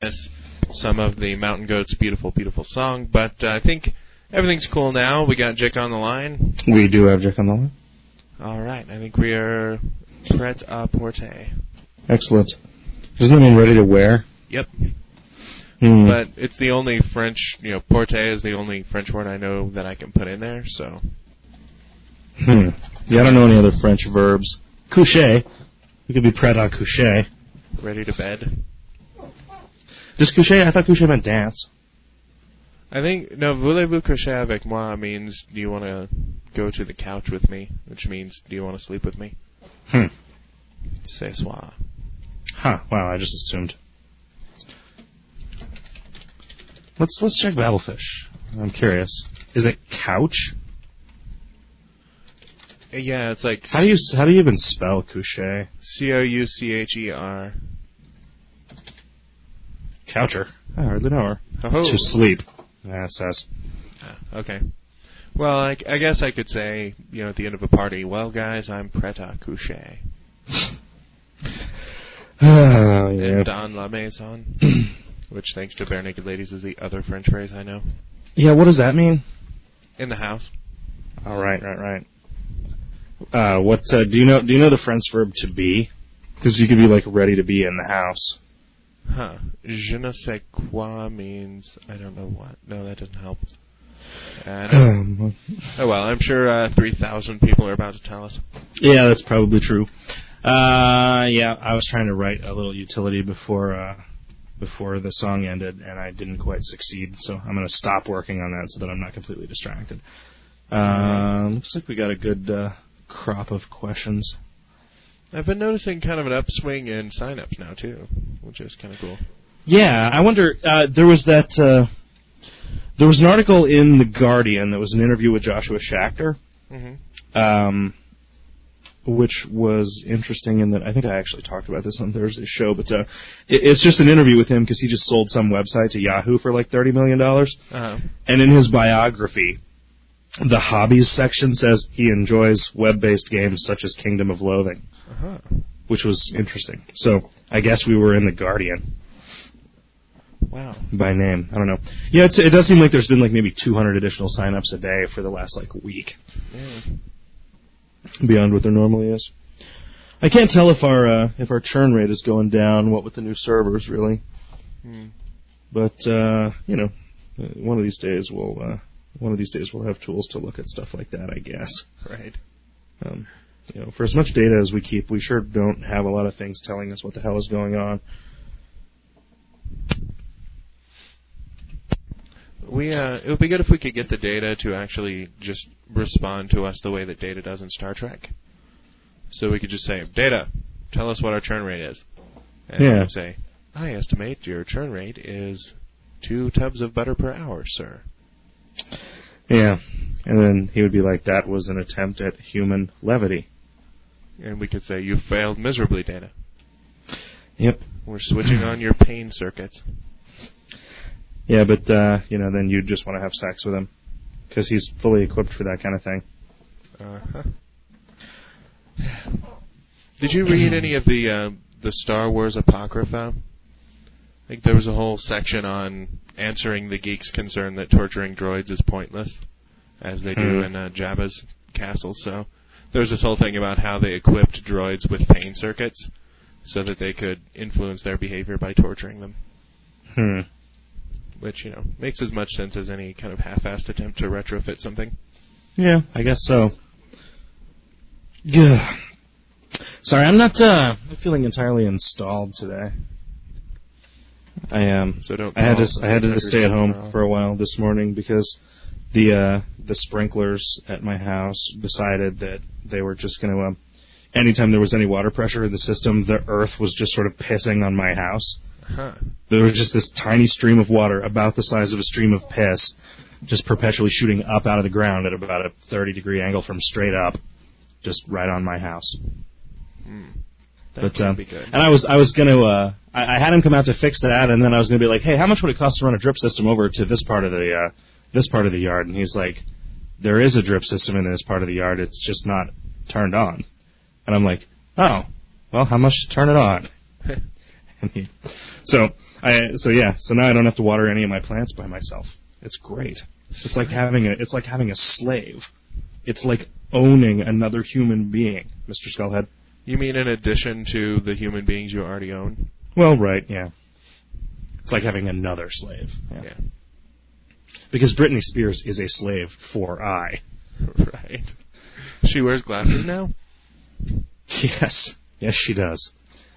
some of the Mountain Goats' Beautiful, Beautiful Song. But I think everything's cool now. We got Jick on the line. We do have Jick on the line. All right. I think we are prêt-à-porter. Excellent. Isn't that mean ready to wear? Yep. But it's the only French, porter is the only French word I know that I can put in there, so. Yeah, I don't know any other French verbs. Coucher. We could be prêt-à-coucher. Ready to bed. Just coucher? I thought coucher meant dance. I think, no, voulez-vous coucher avec moi means, do you want to go to the couch with me? Which means, do you want to sleep with me? Ce soir. Huh, wow, I just assumed. Let's check Babelfish. I'm curious. Is it couch? Yeah, it's like... How do you even spell coucher? Coucher. Coucher. I hardly know her. Oh. To sleep. That says. Okay. Well, I guess I could say, at the end of a party, well, guys, I'm prêt-à-coucher. Oh, yeah. And dans la maison, which, thanks to Bare Naked Ladies, is the other French phrase I know. Yeah, what does that mean? In the house. Oh, right. What do you know the French verb to be? Because you could be like ready to be in the house. Huh. Je ne sais quoi means I don't know what. No, that doesn't help. Oh well, I'm sure 3,000 people are about to tell us. Yeah, that's probably true. Yeah, I was trying to write a little utility before the song ended, and I didn't quite succeed. So I'm going to stop working on that so that I'm not completely distracted. Looks like we got a good crop of questions. I've been noticing kind of an upswing in sign-ups now, too, which is kind of cool. Yeah, I wonder, there was an article in The Guardian that was an interview with Joshua Schachter, which was interesting in that, I think I actually talked about this on Thursday's show, but it's just an interview with him because he just sold some website to Yahoo for like $30 million. And in his biography, the hobbies section says he enjoys web-based games such as Kingdom of Loathing, which was interesting. So I guess we were in The Guardian. Wow. By name. I don't know. Yeah, it does seem like there's been like maybe 200 additional sign-ups a day for the last like week. Yeah. Beyond what there normally is. I can't tell if our churn rate is going down, what with the new servers, really. But one of these days we'll have tools to look at stuff like that, I guess. Right. For as much data as we keep, we sure don't have a lot of things telling us what the hell is going on. It would be good if we could get the data to actually just respond to us the way that data does in Star Trek. So we could just say, data, tell us what our churn rate is. And it would say, I estimate your churn rate is 2 tubs of butter per hour, sir. Yeah. And then he would be like, that was an attempt at human levity. And we could say, you failed miserably, data. Yep. We're switching on your pain circuits. Yeah, but, then you'd just want to have sex with him. Because he's fully equipped for that kind of thing. Did you read any of the Star Wars Apocrypha? I think there was a whole section on answering the geek's concern that torturing droids is pointless, as they do in Jabba's castle. So there was this whole thing about how they equipped droids with pain circuits so that they could influence their behavior by torturing them. Which, makes as much sense as any kind of half-assed attempt to retrofit something. Yeah, I guess so. Yeah. Sorry, I'm not feeling entirely installed today. I am. So don't. I had to stay at home for a while this morning because the sprinklers at my house decided that they were just going to. Anytime there was any water pressure in the system, the earth was just sort of pissing on my house. There was just this tiny stream of water about the size of a stream of piss just perpetually shooting up out of the ground at about a 30-degree angle from straight up, just right on my house. That would be good. And I was going to I had him come out to fix that, and then I was going to be like, hey, how much would it cost to run a drip system over to this part of the yard? And he's like, there is a drip system in this part of the yard, it's just not turned on. And I'm like, oh, well, how much to turn it on? neat. So now I don't have to water any of my plants by myself. It's great. It's like having a slave. It's like owning another human being, Mr. Skullhead. You mean in addition to the human beings you already own? Well, right, yeah. It's like having another slave. Yeah. Because Britney Spears is a slave for I. Right. She wears glasses now? Yes. Yes, she does.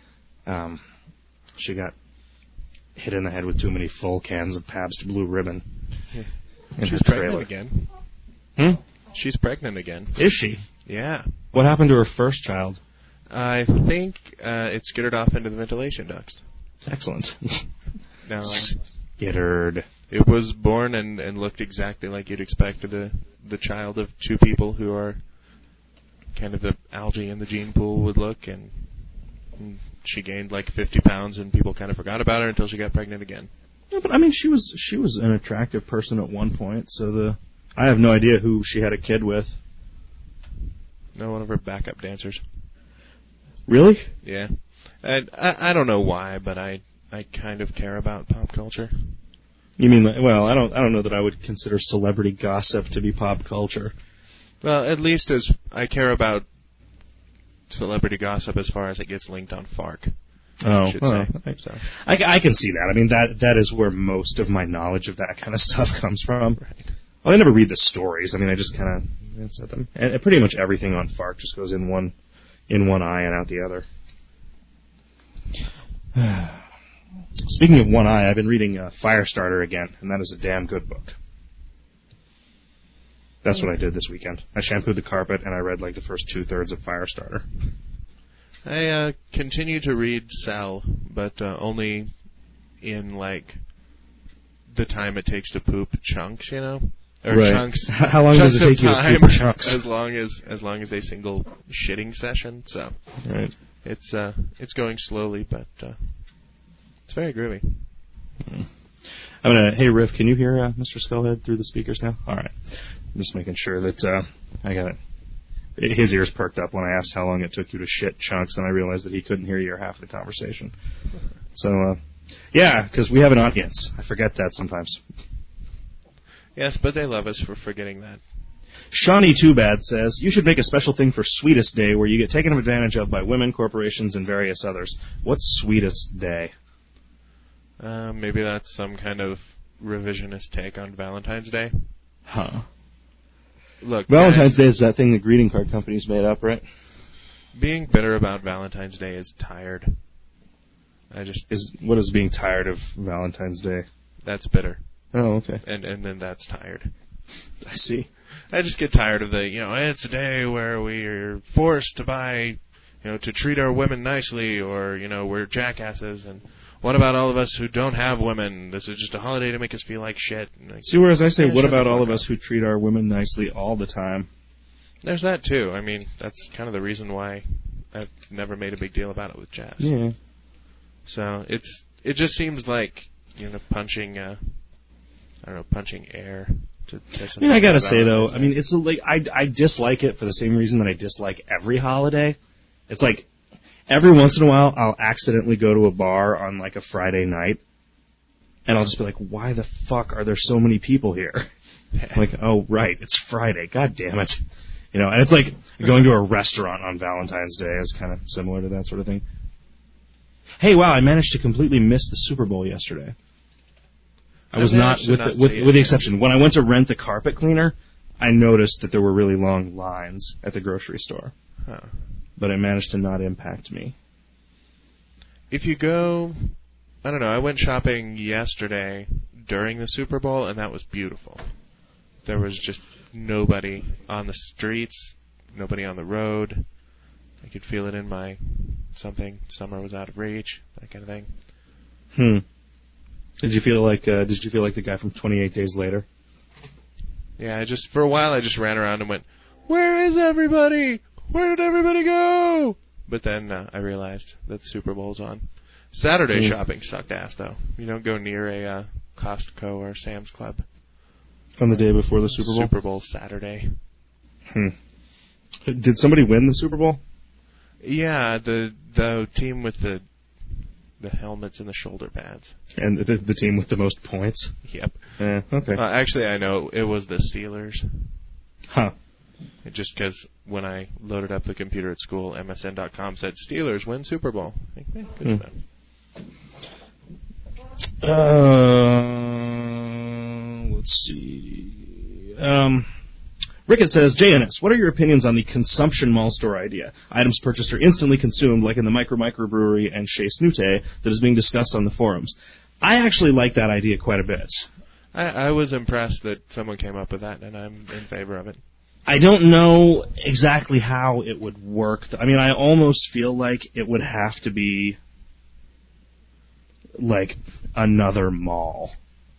She got hit in the head with too many full cans of Pabst Blue Ribbon. Yeah. In She's her pregnant trailer. again. She's pregnant again. Is she? Yeah. What happened to her first child? I think it skittered off into the ventilation ducts. Excellent. Now, Skittered. it was born and looked exactly like you'd expect the child of two people who are kind of the algae in the gene pool would look, and she gained like 50 pounds, and people kind of forgot about her until she got pregnant again. Yeah, but I mean, she was an attractive person at one point, so I have no idea who she had a kid with. No, one of her backup dancers. Really? Yeah. And I don't know why, but I kind of care about pop culture. You mean, well, I don't know that I would consider celebrity gossip to be pop culture. Well, at least as I care about celebrity gossip as far as it gets linked on FARC. Oh, So. I can see that. I mean, that is where most of my knowledge of that kind of stuff comes from. Right. Well, I never read the stories. I mean, I just kind of glance at them. And pretty much everything on FARC just goes in one eye and out the other. Speaking of one eye, I've been reading Firestarter again, and that is a damn good book. That's what I did this weekend. I shampooed the carpet, and I read like the first 2/3 of Firestarter. I continue to read Cell, but only in like the time it takes to poop chunks, you know, or right. chunks. How long does it take you to poop chunks? As long as a single shitting session. So right. It's going slowly, but it's very groovy. Hey Riff, can you hear Mr. Skullhead through the speakers now? All right. I'm just making sure that I got it. His ears perked up when I asked how long it took you to shit chunks, and I realized that he couldn't hear your half of the conversation. So, yeah, because we have an audience. I forget that sometimes. Yes, but they love us for forgetting that. Shawnee Too Bad says, you should make a special thing for Sweetest Day where you get taken advantage of by women, corporations, and various others. What's Sweetest Day? Maybe that's some kind of revisionist take on Valentine's Day. Huh. Look, Valentine's Day is that thing the greeting card companies made up, right? Being bitter about Valentine's Day is tired. What is being tired of Valentine's Day? That's bitter. Oh, okay. And then that's tired. I see. I just get tired of it's a day where we're forced to buy, to treat our women nicely, or, we're jackasses, and what about all of us who don't have women? This is just a holiday to make us feel like shit. See, whereas I say, what about all of us who treat our women nicely all the time? There's that, too. I mean, that's kind of the reason why I've never made a big deal about it with Jazz. Yeah. So it just seems like, punching air to kiss. I mean, I gotta say, though, I mean, it's like, I dislike it for the same reason that I dislike every holiday. It's like, every once in a while, I'll accidentally go to a bar on, like, a Friday night, and I'll just be like, why the fuck are there so many people here? Like, oh, right, it's Friday. God damn it. And it's like going to a restaurant on Valentine's Day is kind of similar to that sort of thing. Hey, wow, I managed to completely miss the Super Bowl yesterday. I was not, with the exception, when I went to rent the carpet cleaner, I noticed that there were really long lines at the grocery store. Huh. But it managed to not impact me. If you go, I don't know, I went shopping yesterday during the Super Bowl, and that was beautiful. There was just nobody on the streets, nobody on the road. I could feel it in my something. Summer was out of reach, that kind of thing. Did you feel like the guy from 28 Days Later? Yeah, for a while I just ran around and went, where is everybody? Where did everybody go? But then I realized that the Super Bowl's on. Saturday shopping sucked ass, though. You don't go near a Costco or Sam's Club. On the day before the Super Bowl? Super Bowl Saturday. Did somebody win the Super Bowl? Yeah, the team with the the helmets and the shoulder pads. And the team with the most points? Yep. Okay. Actually, I know it was the Steelers. Huh. Just because when I loaded up the computer at school, MSN.com said, Steelers win Super Bowl. I think, good for them. Let's see. Rickett says, JNS, what are your opinions on the consumption mall store idea? Items purchased are instantly consumed, like in the Microbrewery and Chez Snute that is being discussed on the forums. I actually like that idea quite a bit. I was impressed that someone came up with that, and I'm in favor of it. I don't know exactly how it would work. I mean, I almost feel like it would have to be like another mall.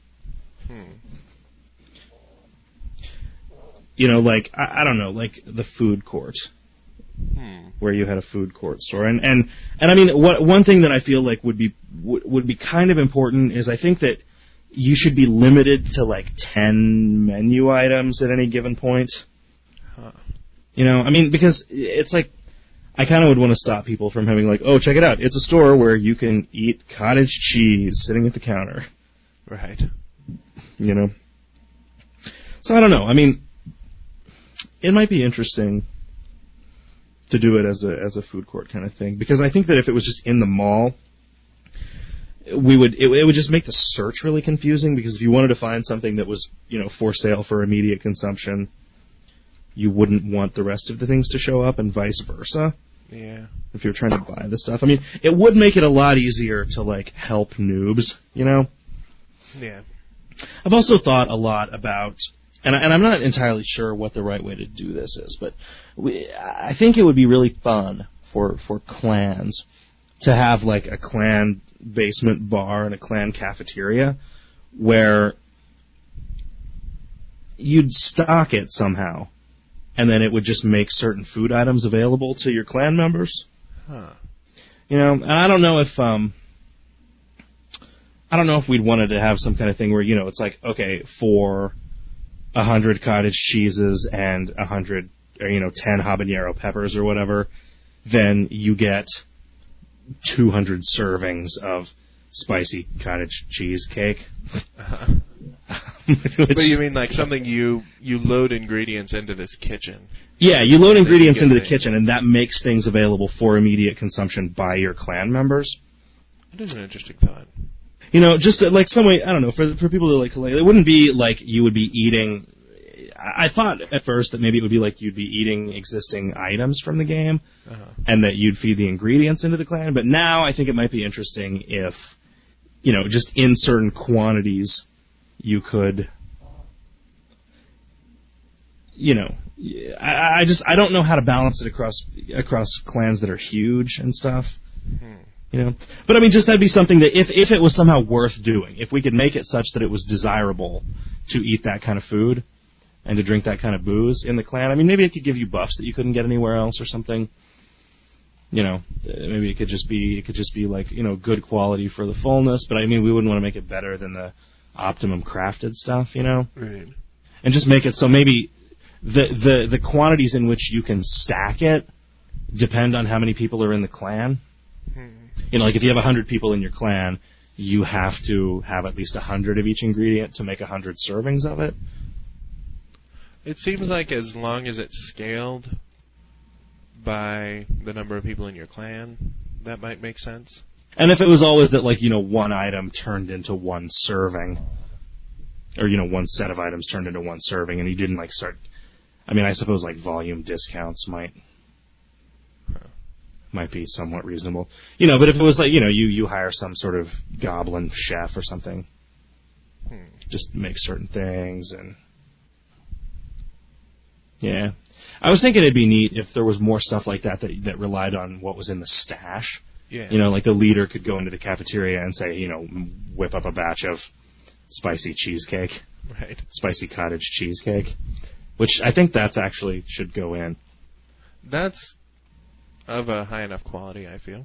You know, like, I don't know, like the food court. Where you had a food court store. And I mean, one thing that I feel like would be kind of important is I think that you should be limited to like 10 menu items at any given point. You know, I mean, because it's like, I kind of would want to stop people from having like, oh, check it out, it's a store where you can eat cottage cheese sitting at the counter. Right. You know? So I don't know. I mean, it might be interesting to do it as a food court kind of thing, because I think that if it was just in the mall, it would just make the search really confusing, because if you wanted to find something that was, you know, for sale for immediate consumption, you wouldn't want the rest of the things to show up, and vice versa. Yeah. If you're trying to buy the stuff. I mean, it would make it a lot easier to, like, help noobs, you know? Yeah. I've also thought a lot about, and I'm not entirely sure what the right way to do this is, but I think it would be really fun for clans to have, like, a clan basement bar and a clan cafeteria where you'd stock it somehow, and then it would just make certain food items available to your clan members. You know, and I don't know if we'd wanted to have some kind of thing where, you know, it's like, okay, for 100 cottage cheeses and 100, or, you know, 10 habanero peppers or whatever, then you get 200 servings of spicy cottage cheesecake. But you mean like something you load ingredients into this kitchen? Yeah, you load ingredients into the kitchen, and that makes things available for immediate consumption by your clan members. That is an interesting thought. You know, just like some way, I don't know, for people to like, it wouldn't be like you would be eating. I thought at first that maybe it would be like you'd be eating existing items from the game, and that you'd feed the ingredients into the clan. But now I think it might be interesting if, you know, just in certain quantities, you could, you know, I don't know how to balance it across clans that are huge and stuff. You know, but I mean, just that'd be something that if it was somehow worth doing, if we could make it such that it was desirable to eat that kind of food and to drink that kind of booze in the clan. I mean, maybe it could give you buffs that you couldn't get anywhere else or something. You know, maybe it could just be like, you know, good quality for the fullness. But I mean, we wouldn't want to make it better than the optimum crafted stuff, you know. Right. And just make it so maybe the quantities in which you can stack it depend on how many people are in the clan. You know, like if you have 100 people in your clan, you have to have at least 100 of each ingredient to make 100 servings of it. It seems like as long as it's scaled by the number of people in your clan, that might make sense. And if it was always that, like, you know, one item turned into one serving, or, you know, one set of items turned into one serving, and you didn't, like, start, I mean, I suppose, like, volume discounts might be somewhat reasonable. You know, but if it was like, you know, you hire some sort of goblin chef or something, just make certain things, and yeah. I was thinking it'd be neat if there was more stuff like that relied on what was in the stash. Yeah. You know, like the leader could go into the cafeteria and say, you know, whip up a batch of spicy cheesecake. Right. Spicy cottage cheesecake. Which I think that's actually should go in. That's of a high enough quality, I feel.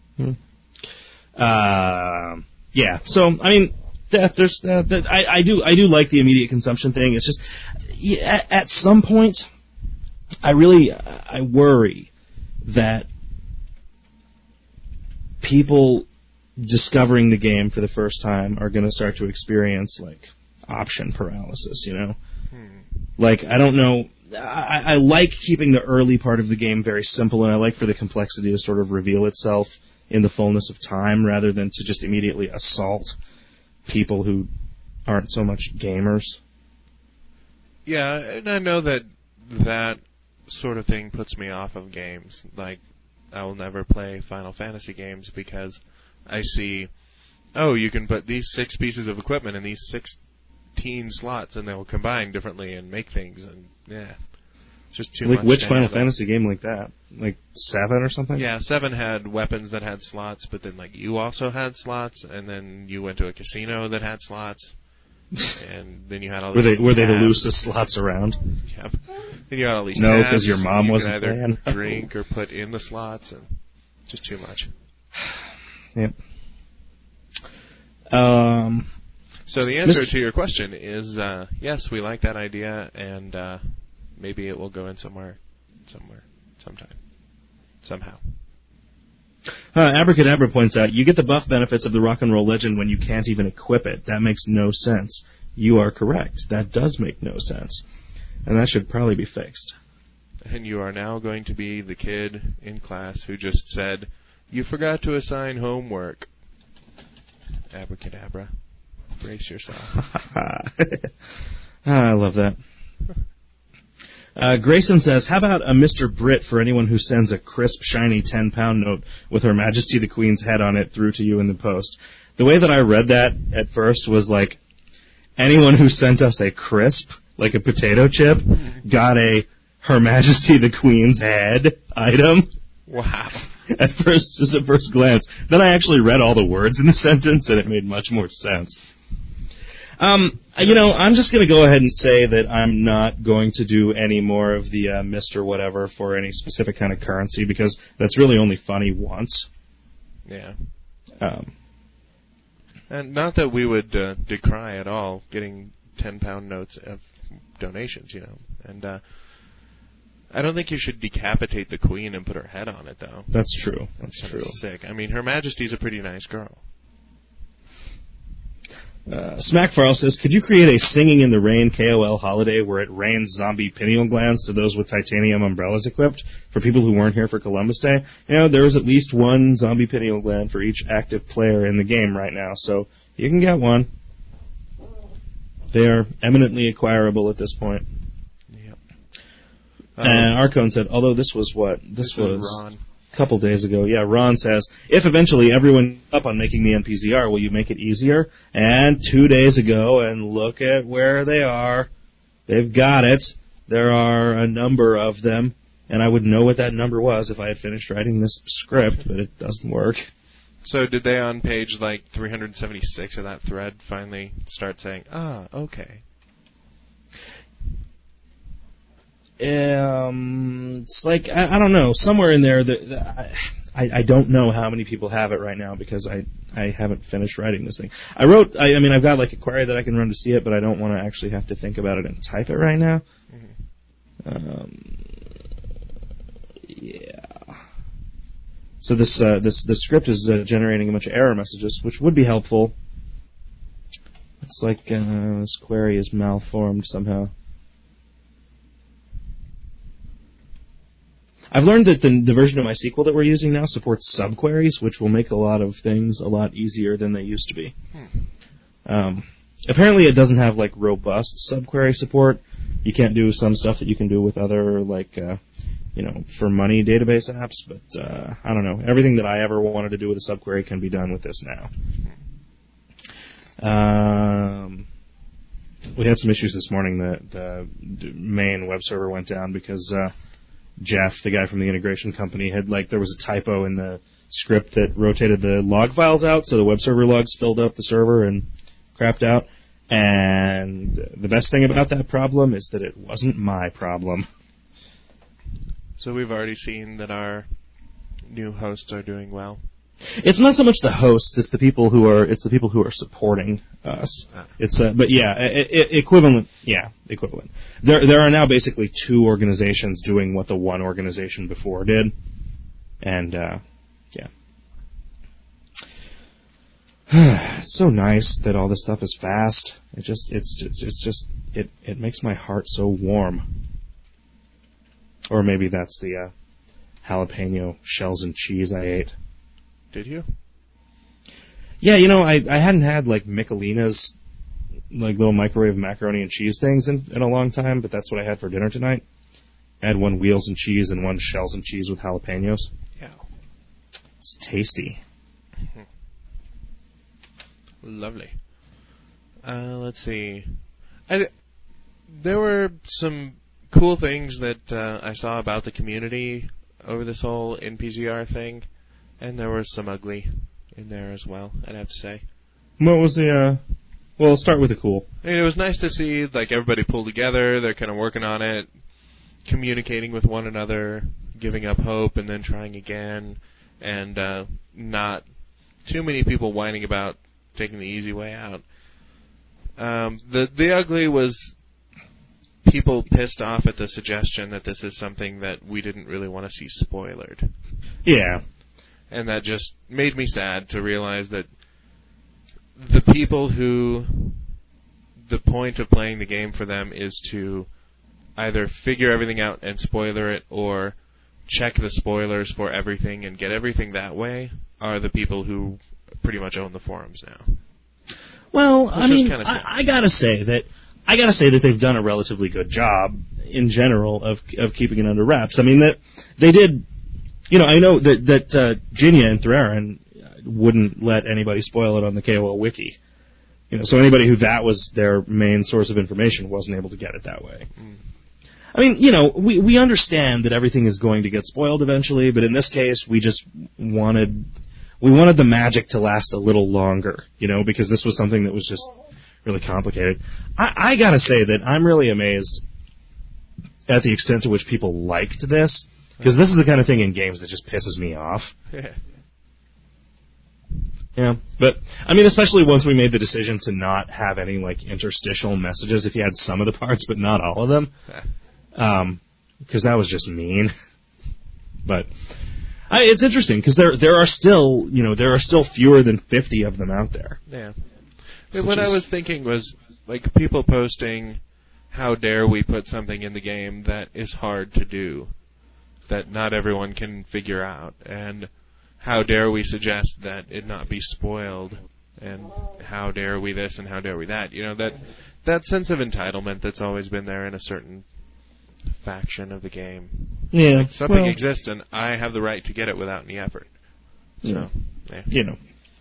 Yeah. So, I mean, there's I do like the immediate consumption thing. It's just, at some point, I worry that people discovering the game for the first time are going to start to experience like option paralysis, you know? Like, I don't know. I like keeping the early part of the game very simple, and I like for the complexity to sort of reveal itself in the fullness of time rather than to just immediately assault people who aren't so much gamers. Yeah, and I know that sort of thing puts me off of games. Like, I will never play Final Fantasy games because I see, oh, you can put these 6 pieces of equipment in these 16 slots, and they will combine differently and make things, and yeah, it's just too much. Like, which Final Fantasy game like that? Like 7 or something? Yeah, 7 had weapons that had slots, but then like you also had slots, and then you went to a casino that had slots, and then you had all these were they the loosest slots around? Yep. Then you had all these no, because your mom you wasn't could either playing. drink or put in the slots, and just too much. Yep. So the answer to your question is yes, we like that idea, and maybe it will go in somewhere, sometime, somehow. Abracadabra points out, you get the buff benefits of the Rock and Roll Legend when you can't even equip it. That makes no sense. You are correct. That does make no sense. And that should probably be fixed. And you are now going to be the kid in class who just said, you forgot to assign homework. Abracadabra. Brace yourself. I love that. Grayson says, how about a Mr. Brit for anyone who sends a crisp, shiny 10-pound note with Her Majesty the Queen's head on it through to you in the post? The way that I read that at first was like, anyone who sent us a crisp, like a potato chip, got a Her Majesty the Queen's head item. Wow. Just at first glance. Then I actually read all the words in the sentence, and it made much more sense. I'm just going to go ahead and say that I'm not going to do any more of the Mr. Whatever for any specific kind of currency, because that's really only funny once. Yeah. And not that we would decry at all getting 10-pound notes of donations, And I don't think you should decapitate the Queen and put her head on it, though. That's true. That's true. Sick. I mean, Her Majesty's a pretty nice girl. Smackfarl says, could you create a Singing in the Rain KOL holiday where it rains zombie pineal glands to those with titanium umbrellas equipped for people who weren't here for Columbus Day? There is at least one zombie pineal gland for each active player in the game right now, so you can get one. They are eminently acquirable at this point. Yep. And Arcone said, although this was what? This was Ron. A couple days ago. Yeah, Ron says, if eventually everyone up on making the NPZR, will you make it easier? And 2 days ago, and look at where they are. They've got it. There are a number of them, and I would know what that number was if I had finished writing this script, but it doesn't work. So did they on page 376 of that thread finally start saying, okay. It's like, I don't know, somewhere in there, I don't know how many people have it right now because I haven't finished writing this thing. I've got a query that I can run to see it, but I don't want to actually have to think about it and type it right now. Mm-hmm. Yeah. So this script is generating a bunch of error messages, which would be helpful. It's like this query is malformed somehow. I've learned that the version of MySQL that we're using now supports subqueries, which will make a lot of things a lot easier than they used to be. Apparently it doesn't have robust subquery support. You can't do some stuff that you can do with other for money database apps, but I don't know. Everything that I ever wanted to do with a subquery can be done with this now. We had some issues this morning. The main web server went down because Jeff, the guy from the integration company, had there was a typo in the script that rotated the log files out, so the web server logs filled up the server and crapped out. And the best thing about that problem is that it wasn't my problem. So we've already seen that our new hosts are doing well. It's not so much the hosts; it's the people who are supporting us. But yeah, equivalent. Yeah, equivalent. There are now basically two organizations doing what the one organization before did, and yeah. It's so nice that all this stuff is fast. It makes my heart so warm. Or maybe that's the jalapeno shells and cheese I ate. Did you? Yeah, I hadn't had like Michelina's like little microwave macaroni and cheese things in a long time, but that's what I had for dinner tonight. I had one wheels and cheese and one shells and cheese with jalapenos. Yeah. It's tasty. Lovely. Let's see. There were some cool things that I saw about the community over this whole NPZR thing, and there was some ugly in there as well, I'd have to say. What was the, well, let's start with the cool. I mean, it was nice to see, like, everybody pull together, they're kind of working on it, communicating with one another, giving up hope, and then trying again, and not too many people whining about taking the easy way out. The ugly was people pissed off at the suggestion that this is something that we didn't really want to see spoilered. Yeah. And that just made me sad to realize that the people who the point of playing the game for them is to either figure everything out and spoiler it, or check the spoilers for everything and get everything that way, are the people who pretty much own the forums now. Well, I mean, I gotta say that they've done a relatively good job in general of keeping it under wraps. I mean, that they did. I know that Jinya and Threrin wouldn't let anybody spoil it on the KOL wiki. So anybody who that was their main source of information wasn't able to get it that way. I mean, we understand that everything is going to get spoiled eventually, but in this case, we just wanted the magic to last a little longer, because this was something that was just really complicated. I gotta say that I'm really amazed at the extent to which people liked this, because this is the kind of thing in games that just pisses me off. Yeah, but, I mean, especially once we made the decision to not have any, like, interstitial messages if you had some of the parts, but not all of them. Because that was just mean. But it's interesting, because there are still fewer than 50 of them out there. Yeah. What I was thinking was, like, people posting, how dare we put something in the game that is hard to do, that not everyone can figure out, and how dare we suggest that it not be spoiled, and how dare we this and how dare we that. That sense of entitlement that's always been there in a certain faction of the game. Yeah. Like something exists and I have the right to get it without any effort. So, yeah.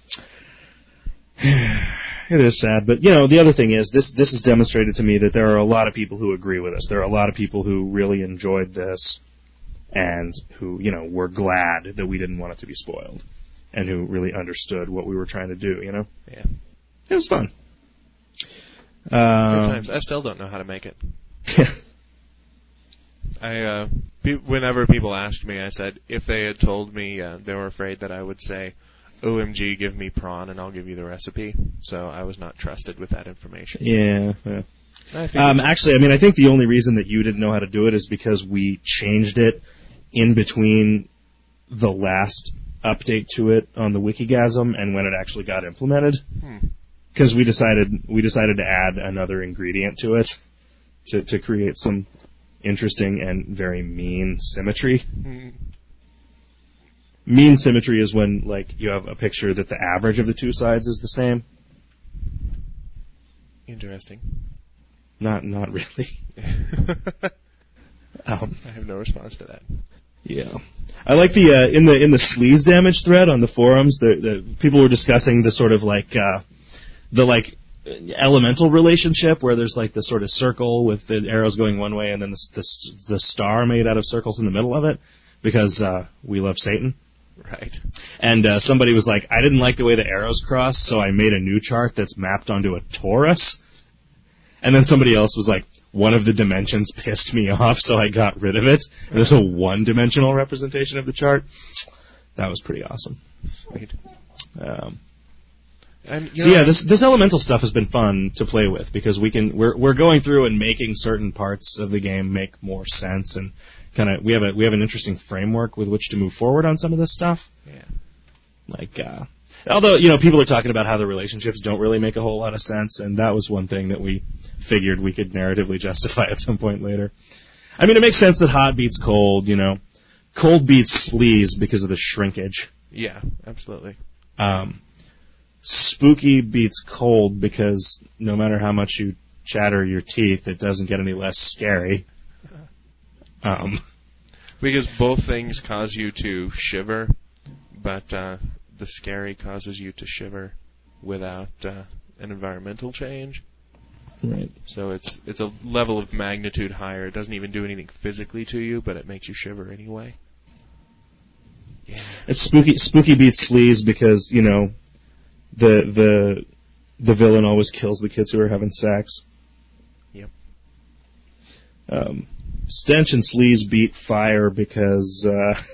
It is sad, but the other thing is this has demonstrated to me that there are a lot of people who agree with us. There are a lot of people who really enjoyed this, and who were glad that we didn't want it to be spoiled, and who really understood what we were trying to do. Yeah, it was fun. Good times. I still don't know how to make it. Whenever people asked me, I said if they had told me they were afraid that I would say, OMG, give me prawn and I'll give you the recipe. So I was not trusted with that information. Yeah. Actually, I think the only reason that you didn't know how to do it is because we changed it in between the last update to it on the Wikigasm and when it actually got implemented. Because we decided to add another ingredient to it to create some interesting and very mean symmetry. Mean symmetry is when, like, you have a picture that the average of the two sides is the same. Interesting. Not really. I have no response to that. Yeah, I like the in the sleaze damage thread on the forums. The people were discussing the sort of like elemental relationship where there's like the sort of circle with the arrows going one way and then the star made out of circles in the middle of it because we love Satan. Right. And somebody was like, I didn't like the way the arrows cross, so I made a new chart that's mapped onto a torus. And then somebody else was like, one of the dimensions pissed me off, so I got rid of it. And there's a one-dimensional representation of the chart. That was pretty awesome. Sweet. This elemental stuff has been fun to play with because we're going through and making certain parts of the game make more sense, and we have an interesting framework with which to move forward on some of this stuff. Yeah. Like Although, people are talking about how the relationships don't really make a whole lot of sense, and that was one thing that we figured we could narratively justify at some point later. I mean, it makes sense that hot beats cold, Cold beats sleaze because of the shrinkage. Yeah, absolutely. Spooky beats cold because no matter how much you chatter your teeth, it doesn't get any less scary. Because both things cause you to shiver, but the scary causes you to shiver without an environmental change. Right. So it's a level of magnitude higher. It doesn't even do anything physically to you, but it makes you shiver anyway. Yeah. It's spooky beats sleaze because, the villain always kills the kids who are having sex. Yep. Stench and sleaze beat fire because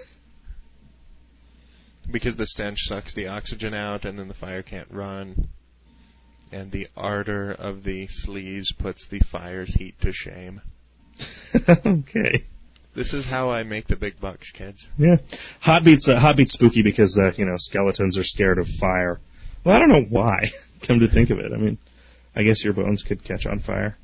the stench sucks the oxygen out and then the fire can't run. And the ardor of the sleaze puts the fire's heat to shame. Okay. This is how I make the big bucks, kids. Yeah. Hot beats spooky because, skeletons are scared of fire. Well, I don't know why, come to think of it. I mean, I guess your bones could catch on fire.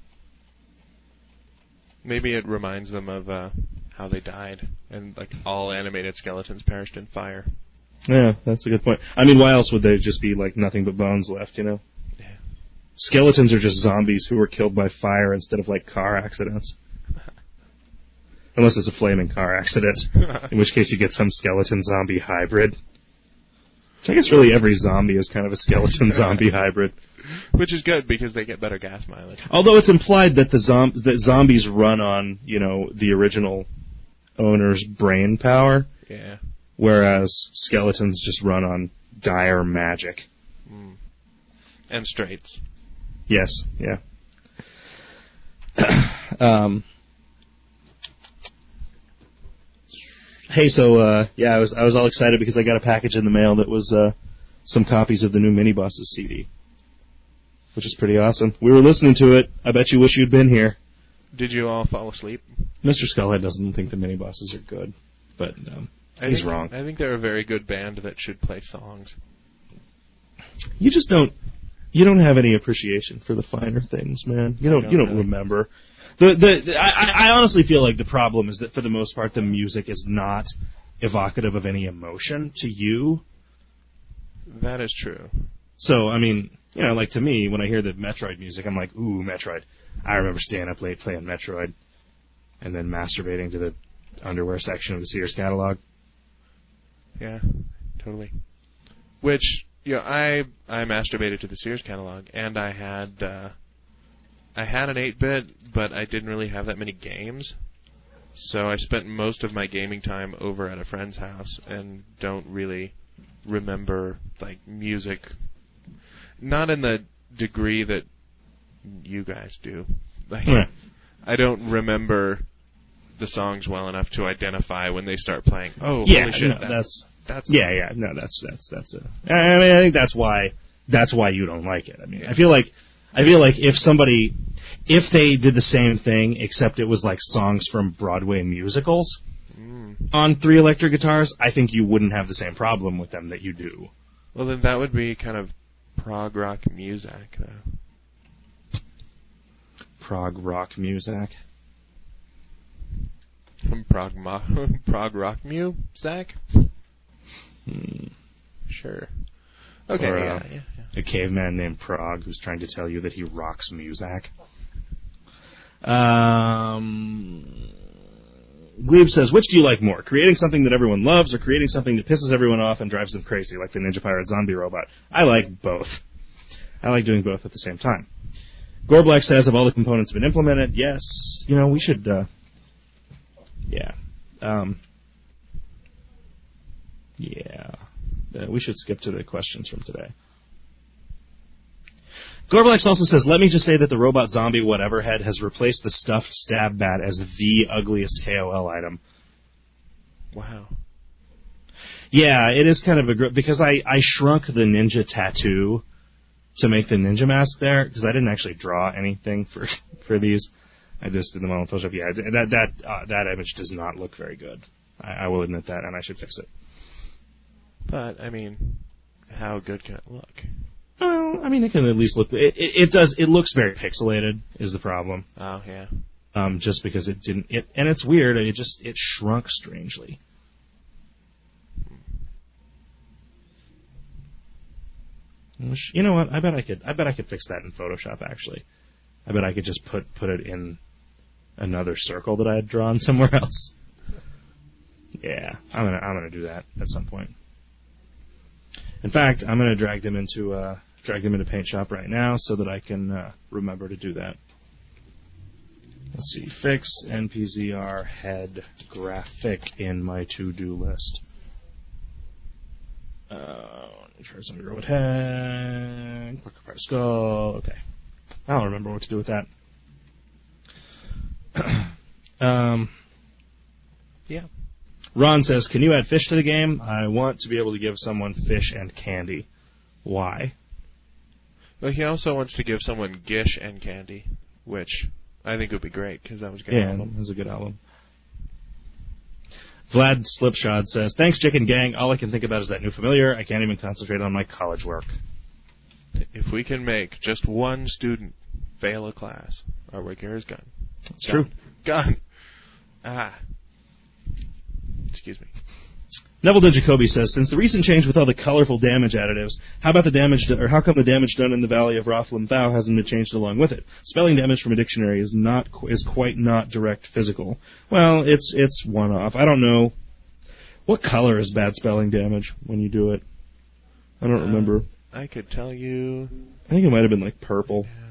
Maybe it reminds them of how they died, and all animated skeletons perished in fire. Yeah, that's a good point. I mean, why else would they just be nothing but bones left, Yeah. Skeletons are just zombies who were killed by fire instead of car accidents. Unless it's a flaming car accident, in which case you get some skeleton-zombie hybrid. Which I guess really every zombie is kind of a skeleton-zombie hybrid. Which is good, because they get better gas mileage. Although it's implied that that zombies run on, the original owner's brain power. Yeah. Whereas skeletons just run on dire magic. Mm. And straights. Yes, yeah. Hey, so I was all excited because I got a package in the mail that was some copies of the new Mini Bosses CD, which is pretty awesome. We were listening to it. I bet you wish you'd been here. Did you all fall asleep? Mr. Skullhead doesn't think the Mini Bosses are good, but he's wrong. I think they're a very good band that should play songs. You just don't. You don't have any appreciation for the finer things, man. You don't really remember. I honestly feel like the problem is that for the most part the music is not evocative of any emotion to you. That is true. So, I mean, to me, when I hear the Metroid music, I'm like, ooh, Metroid. I remember staying up late playing Metroid and then masturbating to the underwear section of the Sears catalog. Yeah, totally. Which... I masturbated to the Sears catalog, and I had an 8-bit, but I didn't really have that many games. So I spent most of my gaming time over at a friend's house, and don't really remember music, not in the degree that you guys do. I don't remember the songs well enough to identify when they start playing. Oh, holy shit! That's it. No, that's it. I mean, I think that's why you don't like it. I mean, I feel like if they did the same thing except it was songs from Broadway musicals on 3 electric guitars, I think you wouldn't have the same problem with them that you do. Well, then that would be kind of prog rock music, though. Prog rock music. Prog rock music. Sure. Okay. Or, yeah. A caveman named Prog who's trying to tell you that he rocks music. Glebe says, which do you like more? Creating something that everyone loves or creating something that pisses everyone off and drives them crazy, like the Ninja Pirate zombie robot? I like both. I like doing both at the same time. Gorblack says, have all the components been implemented? Yes. We should... we should skip to the questions from today. Gorblax also says, let me just say that the robot zombie whatever head has replaced the stuffed stab bat as the ugliest KOL item. Wow. Yeah, it is kind of because I shrunk the ninja tattoo to make the ninja mask there, because I didn't actually draw anything for these. I just did them all in Photoshop. Yeah, that image does not look very good. I will admit that, and I should fix it. But, I mean, how good can it look? Well, I mean, it can at least look. It does. It looks very pixelated. Is the problem? Oh yeah. Just because it didn't. And it's weird. It shrunk strangely. You know what? I bet I could fix that in Photoshop. Actually, I bet I could just put it in another circle that I had drawn somewhere else. Yeah, I'm gonna do that at some point. In fact, I'm gonna drag them into Paint Shop right now so that I can remember to do that. Let's see, fix NPZR head graphic in my to-do list. Try some road head, click apart skull. Okay, I don't remember what to do with that. Yeah. Ron says, "Can you add fish to the game? I want to be able to give someone fish and candy. Why?" Well, he also wants to give someone Gish and Candy, which I think would be great because that was a good album. It was a good album. Vlad Slipshod says, "Thanks, Chicken Gang. All I can think about is that new familiar. I can't even concentrate on my college work." If we can make just one student fail a class, our work here is gone. It's true. Gone. Excuse me. Neville Jacoby says, "Since the recent change with all the colorful damage additives, how come the damage done in the Valley of Rothlum-Thau hasn't been changed along with it? Spelling damage from a dictionary is quite not direct physical." Well, it's one-off. I don't know what color is bad spelling damage when you do it. I don't remember. I could tell you. I think it might have been like purple. Yeah.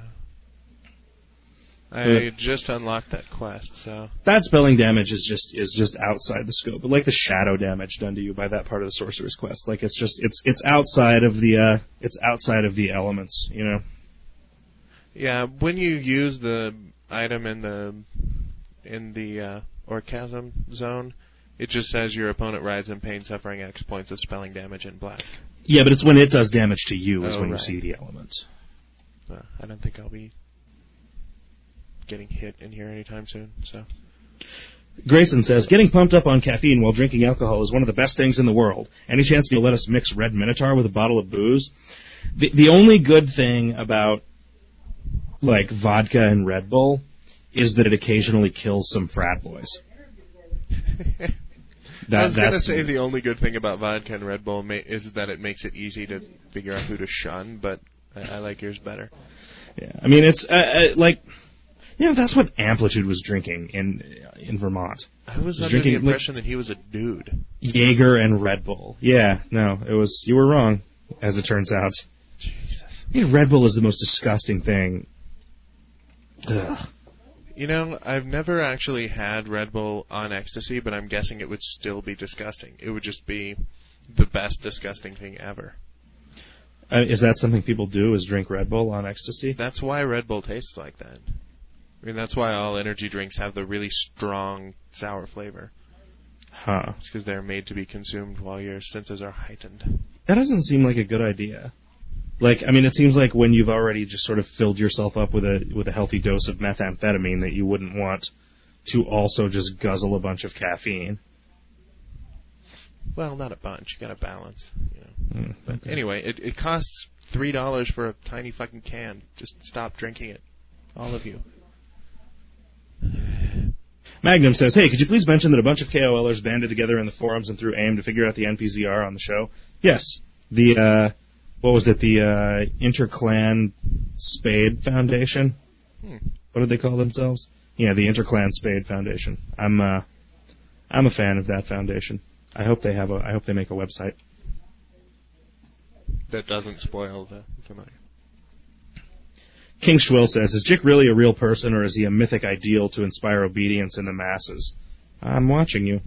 I just unlocked that quest, so bad spelling damage is just outside the scope. But like the shadow damage done to you by that part of the sorcerer's quest, like it's outside of the elements, you know. Yeah, when you use the item in the orgasm zone, it just says your opponent rides in pain, suffering X points of spelling damage in black. Yeah, but it's when it does damage to you is when right. you see the elements. I don't think I'll be getting hit in here anytime soon. So, Grayson says, "Getting pumped up on caffeine while drinking alcohol is one of the best things in the world. Any chance you'll let us mix Red Minotaur with a bottle of booze?" The only good thing about like vodka and Red Bull is that it occasionally kills some frat boys. I was going to say the only good thing about vodka and Red Bull is that it makes it easy to figure out who to shun, but I like yours better. Yeah, I mean, it's like, you know, that's what Amplitude was drinking in Vermont. I was under the impression that he was a dude. Jaeger and Red Bull. Yeah, no, you were wrong, as it turns out. Jesus. You know, Red Bull is the most disgusting thing. Ugh. You know, I've never actually had Red Bull on ecstasy, but I'm guessing it would still be disgusting. It would just be the best disgusting thing ever. Is that something people do, is drink Red Bull on ecstasy? That's why Red Bull tastes like that. I mean, that's why all energy drinks have the really strong sour flavor. Huh. It's because they're made to be consumed while your senses are heightened. That doesn't seem like a good idea. Like, I mean, it seems like when you've already just sort of filled yourself up with a healthy dose of methamphetamine that you wouldn't want to also just guzzle a bunch of caffeine. Well, not a bunch. You got to balance, you know. But okay. Anyway, it costs $3 for a tiny fucking can. Just stop drinking it, all of you. Magnum says, "Hey, could you please mention that a bunch of KOLers banded together in the forums and through AIM to figure out the NPZR on the show?" Yes. What was it? The Interclan Spade Foundation? What did they call themselves? Yeah, the Interclan Spade Foundation. I'm a fan of that foundation. I hope they make a website. That doesn't spoil the familiar. King Schwill says, "Is Jick really a real person, or is he a mythic ideal to inspire obedience in the masses?" I'm watching you.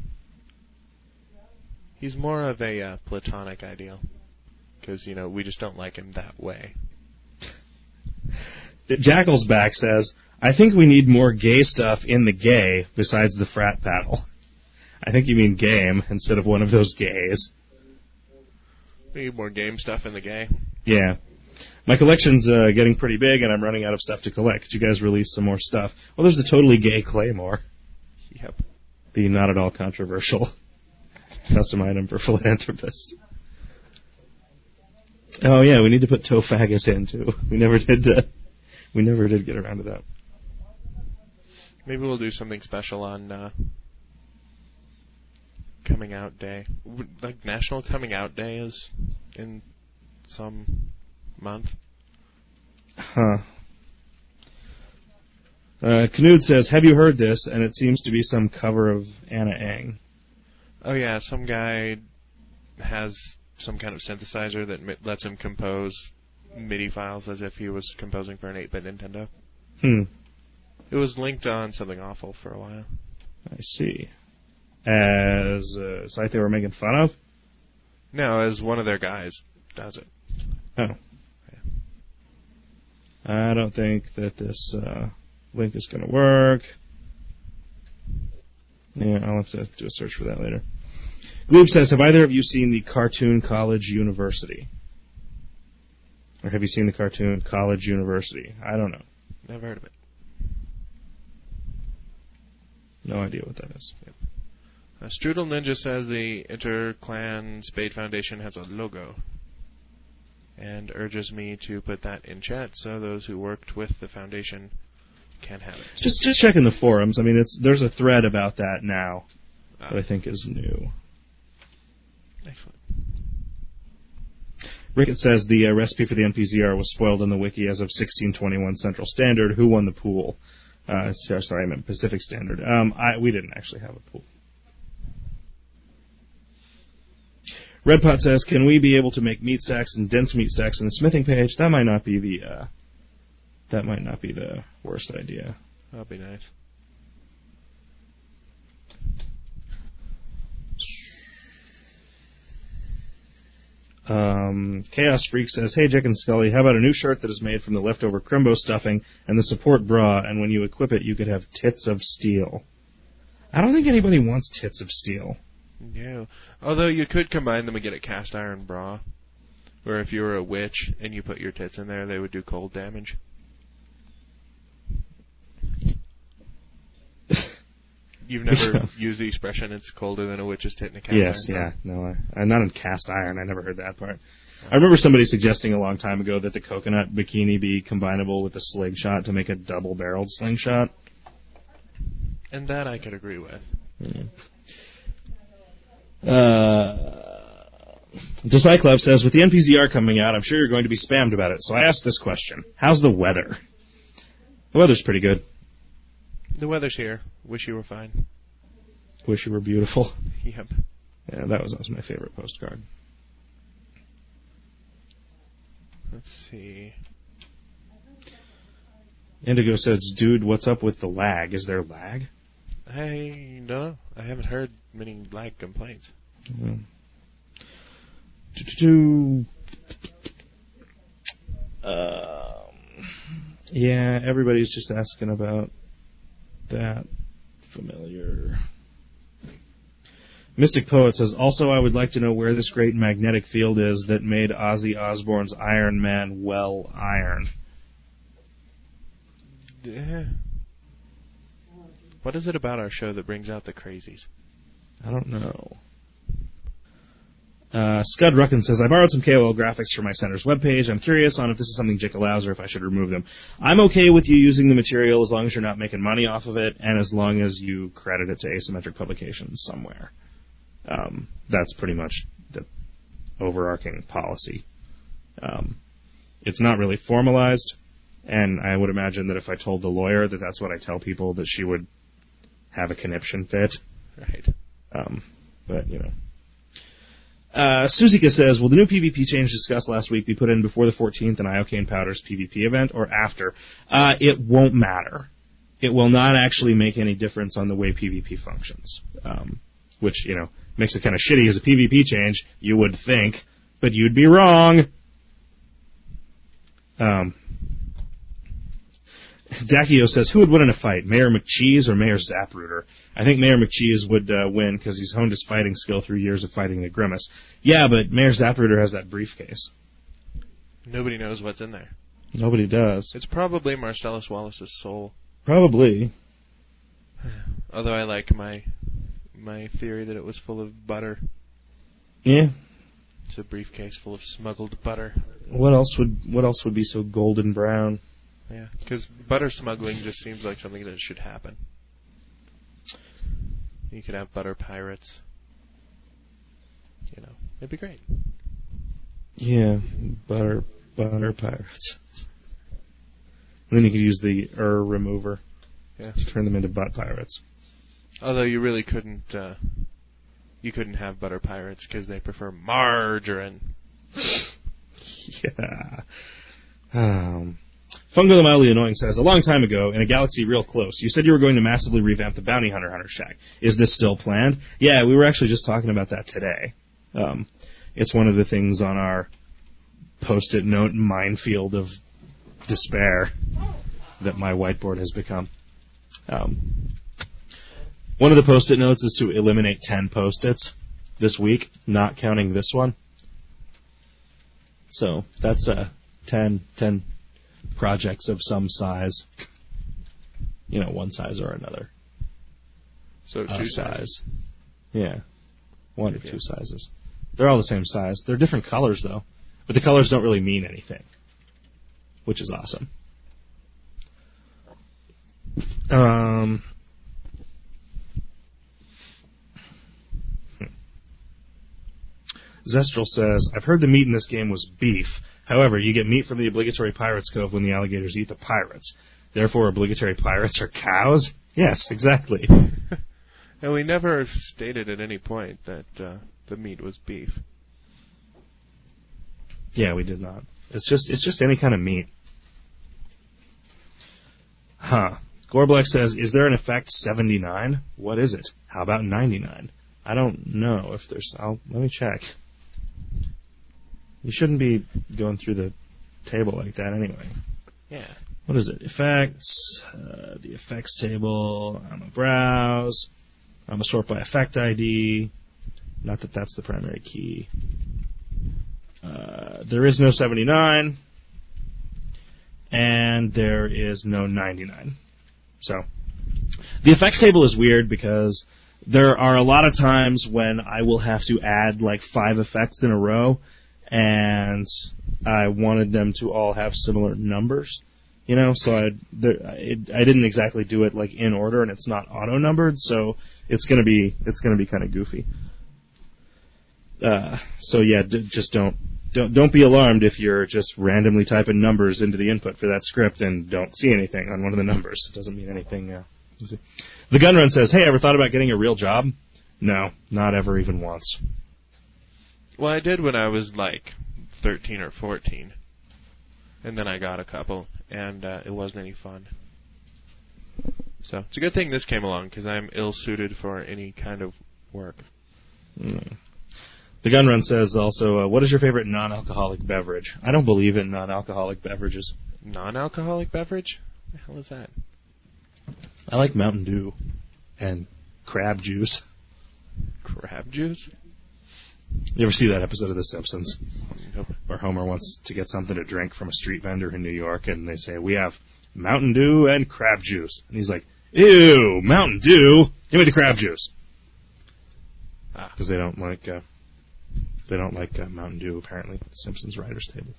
He's more of a platonic ideal. Because, you know, we just don't like him that way. Jackal's Back says, "I think we need more gay stuff in the gay besides the frat paddle." I think you mean game instead of one of those gays. We need more game stuff in the gay. Yeah. "My collection's getting pretty big, and I'm running out of stuff to collect. Could you guys release some more stuff?" Well, there's the totally gay Claymore. Yep. The not at all controversial custom item for Philanthropist. Oh yeah, we need to put Tophagus in too. We never did. We never did get around to that. Maybe we'll do something special on Coming Out Day. Like National Coming Out Day is in some month. Huh. Knud says, have you heard this? And it seems to be some cover of Anna Ang. Oh yeah, some guy has some kind of synthesizer that lets him compose MIDI files as if he was composing for an 8-bit Nintendo. It was linked on Something Awful for a while. I see. As a site they were making fun of? No, as one of their guys does it. Oh. Yeah. I don't think that this link is going to work. Yeah, I'll have to do a search for that later. Gloob says, have either of you seen the cartoon College University? Or have you seen the cartoon College University? I don't know. Never heard of it. No idea what that is. Yep. Strudel Ninja says the Interclan Spade Foundation has a logo and urges me to put that in chat so those who worked with the foundation can have it. Just checking the forums. I mean, there's a thread about that now that I think is new. Excellent. Rickett says the recipe for the NPZR was spoiled in the wiki as of 1621 Central Standard. Who won the pool? Sorry, I meant Pacific Standard. We didn't actually have a pool. Redpot says, can we be able to make meat stacks and dense meat stacks in the smithing page? That might not be the worst idea. That'd be nice. Chaos Freak says, hey, Jick and Scully, how about a new shirt that is made from the leftover Crimbo stuffing and the support bra, and when you equip it, you could have tits of steel? I don't think anybody wants tits of steel. No. Although you could combine them and get a cast iron bra, where if you were a witch and you put your tits in there, they would do cold damage. You've never used the expression, it's colder than a witch's tit in a cast iron? Yes, yeah. No, I'm not in cast iron. I never heard that part. I remember somebody suggesting a long time ago that the coconut bikini be combinable with the slingshot to make a double-barreled slingshot. And that I could agree with. Yeah. Cyclops says, with the NPZR coming out, I'm sure you're going to be spammed about it. So I asked this question. How's the weather? The weather's pretty good. The weather's here. Wish you were fine. Wish you were beautiful. Yep. Yeah, that was my favorite postcard. Let's see. Indigo says, dude, what's up with the lag? Is there lag? I don't know. I haven't heard many lag complaints. Yeah, everybody's just asking about that. Familiar. Mystic Poet says, also I would like to know where this great magnetic field is that made Ozzy Osbourne's Iron Man well iron. What is it about our show that brings out the crazies? I don't know. Scud Ruckin says, I borrowed some KOL graphics for my center's webpage. I'm curious on if this is something Jick allows or if I should remove them. I'm okay with you using the material as long as you're not making money off of it and as long as you credit it to Asymmetric Publications somewhere. That's pretty much the overarching policy. It's not really formalized, and I would imagine that if I told the lawyer that that's what I tell people, that she would have a conniption fit. Right. But, you know. Suzika says, will the new PvP change discussed last week be put in before the 14th and Iocane Powder's PvP event or after? It won't matter. It will not actually make any difference on the way PvP functions. Which, you know, makes it kind of shitty as a PvP change, you would think, but you'd be wrong. Dakio says, who would win in a fight, Mayor McCheese or Mayor Zapruder? I think Mayor McCheese would win because he's honed his fighting skill through years of fighting the Grimace. Yeah, but Mayor Zapruder has that briefcase. Nobody knows what's in there. Nobody does. It's probably Marcellus Wallace's soul. Probably. Although I like my theory that it was full of butter. Yeah. It's a briefcase full of smuggled butter. What else would be so golden brown? Yeah, because butter smuggling just seems like something that should happen. You could have butter pirates. You know, it'd be great. Yeah, butter pirates. And then you could use the remover to turn them into butt pirates. Although you really couldn't have butter pirates because they prefer margarine. Yeah. Fungo the Mildly Annoying says, a long time ago, in a galaxy real close, you said you were going to massively revamp the Bounty Hunter Shack. Is this still planned? Yeah, we were actually just talking about that today. It's one of the things on our Post-it note minefield of despair that my whiteboard has become. One of the Post-it notes is to eliminate 10 Post-its this week, not counting this one. So that's 10 projects of some size. One size or another. So two size. Yeah. One or two sizes. They're all the same size. They're different colors, though. But the colors don't really mean anything, which is awesome. Zestral says, I've heard the meat in this game was beef. However, you get meat from the obligatory Pirates Cove when the alligators eat the pirates. Therefore, obligatory pirates are cows? Yes, exactly. And we never stated at any point that the meat was beef. Yeah, we did not. It's just any kind of meat. Huh. Gorblack says, is there an effect 79? What is it? How about 99? I don't know if there's... let me check. You shouldn't be going through the table like that anyway. Yeah. What is it? Effects. The effects table. I'm a browse. I'm a sort by effect ID. Not that that's the primary key. There is no 79. And there is no 99. So, the effects table is weird because there are a lot of times when I will have to add like 5 effects in a row, and I wanted them to all have similar numbers. So I didn't exactly do it like in order, and it's not auto numbered, so it's gonna be kind of goofy. So yeah, just don't be alarmed if you're just randomly typing numbers into the input for that script and don't see anything on one of the numbers. It doesn't mean anything. The Gun Run says, hey, ever thought about getting a real job? No, not ever, even once. Well, I did when I was like 13 or 14. And then I got a couple, and it wasn't any fun. So it's a good thing this came along, because I'm ill-suited for any kind of work. The Gun Run says also, what is your favorite non-alcoholic beverage? I don't believe in non-alcoholic beverages. Non-alcoholic beverage? What the hell is that? I like Mountain Dew and crab juice. Crab juice? You ever see that episode of The Simpsons? Nope. Where Homer wants to get something to drink from a street vendor in New York, and they say, we have Mountain Dew and crab juice. And he's like, ew, Mountain Dew? Give me the crab juice. Because they don't like Mountain Dew, apparently. The Simpsons writers' table.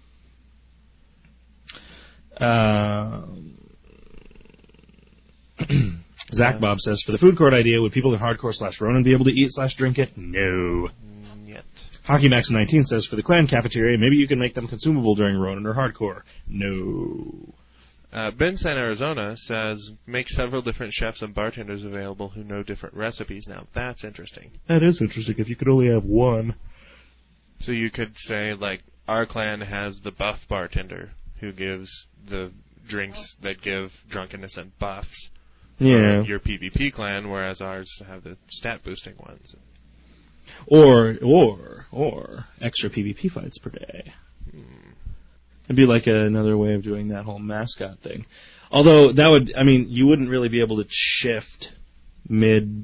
Zach Bob says, for the food court idea, would people in hardcore/Ronin be able to eat/drink it? No. Yet. Hockey Max 19 says, for the clan cafeteria, maybe you can make them consumable during Ronin or hardcore. No. Ben San Arizona says, make several different chefs and bartenders available who know different recipes. Now, that's interesting. That is interesting if you could only have one. So you could say, like, our clan has the buff bartender who gives the drinks that give drunkenness and buffs. Yeah. Your PvP clan, whereas ours have the stat boosting ones. Or extra PvP fights per day. It'd be like another way of doing that whole mascot thing. Although that would, you wouldn't really be able to shift mid.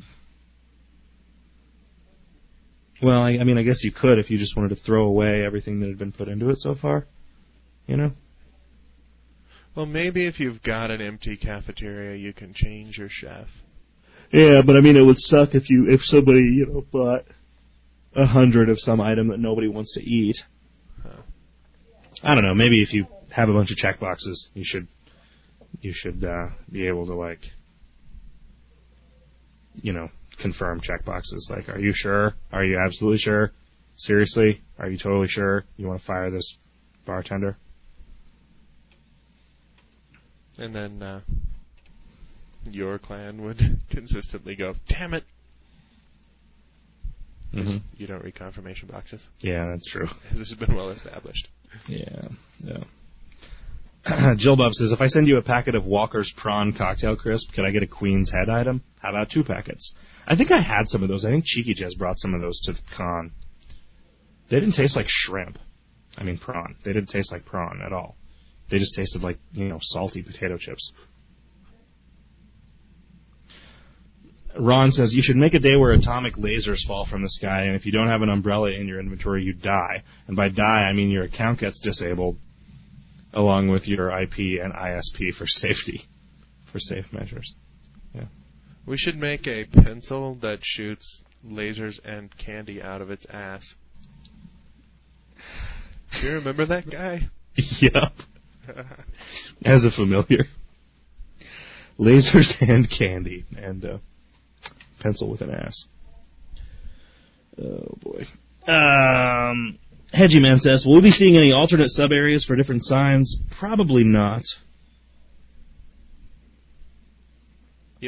Well, I guess you could if you just wanted to throw away everything that had been put into it so far. Well, maybe if you've got an empty cafeteria, you can change your chef. Yeah, but it would suck if somebody, bought 100 of some item that nobody wants to eat. I don't know. Maybe if you have a bunch of checkboxes, you should be able to, like, you know, confirm checkboxes. Like, are you sure? Are you absolutely sure? Seriously? Are you totally sure you want to fire this bartender? And then your clan would consistently go, damn it. Mm-hmm. You don't read confirmation boxes. Yeah, that's true. This has been well established. Yeah. Jill Buff says, if I send you a packet of Walker's Prawn Cocktail Crisp, could I get a Queen's Head item? How about 2 packets? I think I had some of those. I think Cheeky Jazz brought some of those to the con. They didn't taste like shrimp. I mean prawn. They didn't taste like prawn at all. They just tasted like, you know, salty potato chips. Ron says, you should make a day where atomic lasers fall from the sky, and if you don't have an umbrella in your inventory, you die. And by die, I mean your account gets disabled, along with your IP and ISP for safety, for safe measures. Yeah. We should make a pencil that shoots lasers and candy out of its ass. Do you remember that guy? Yep. As a familiar. Lasers and candy, and pencil with an ass. Oh, boy. Hedgie Man says, will we be seeing any alternate sub-areas for different signs? Probably not. Yep.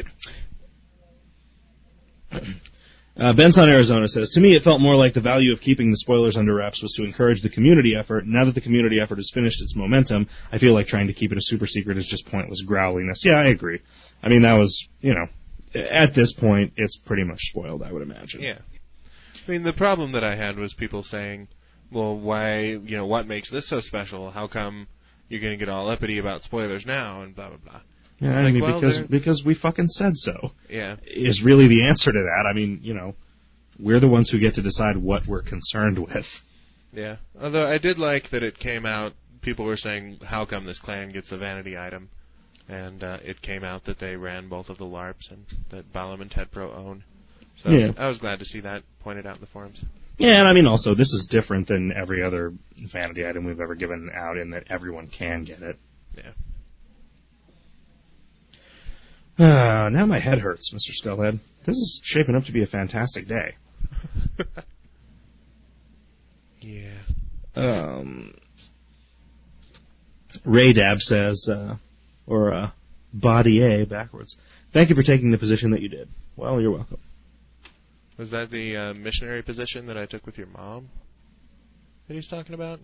Benson, Arizona says, to me it felt more like the value of keeping the spoilers under wraps was to encourage the community effort. Now that the community effort has finished its momentum, I feel like trying to keep it a super secret is just pointless growliness. Yeah, I agree. I mean, that was, you know, at this point, it's pretty much spoiled, I would imagine. Yeah. I mean, the problem that I had was people saying, well, why, you know, what makes this so special? How come you're going to get all uppity about spoilers now, and blah, blah, blah. Yeah, I mean, because we fucking said so. Yeah. Is really the answer to that. I mean, you know, we're the ones who get to decide what we're concerned with. Yeah. Although I did like that it came out, people were saying, how come this clan gets a vanity item? And it came out that they ran both of the LARPs and that Balam and TEDPro own. So yeah. I was glad to see that pointed out in the forums. Yeah, and I mean also, this is different than every other vanity item we've ever given out in that everyone can get it. Yeah. Now my head hurts, Mr. Skullhead. This is shaping up to be a fantastic day. Yeah. Ray Dab says, Body A backwards. Thank you for taking the position that you did. Well, you're welcome. Was that the missionary position that I took with your mom that he's talking about?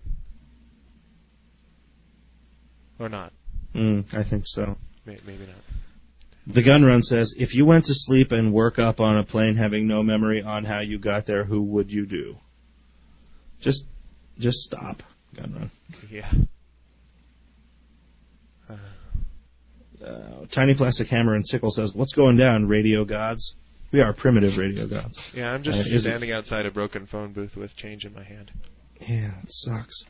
Or not? I think so. Maybe not. The Gun Run says, if you went to sleep and woke up on a plane having no memory on how you got there, who would you do? Just stop, Gun Run. Yeah. Tiny Plastic Hammer and Sickle says, what's going down, radio gods? We are primitive radio gods. Yeah, I'm just standing outside a broken phone booth with change in my hand. Yeah, it sucks.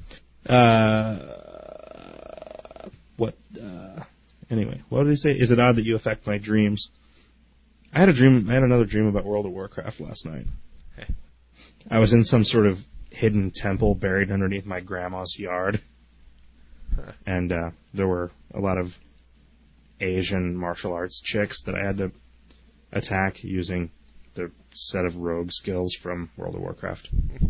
Anyway, what did he say? Is it odd that you affect my dreams? I had another dream about World of Warcraft last night. Hey. I was in some sort of hidden temple buried underneath my grandma's yard. Huh. And there were a lot of Asian martial arts chicks that I had to attack using the set of rogue skills from World of Warcraft.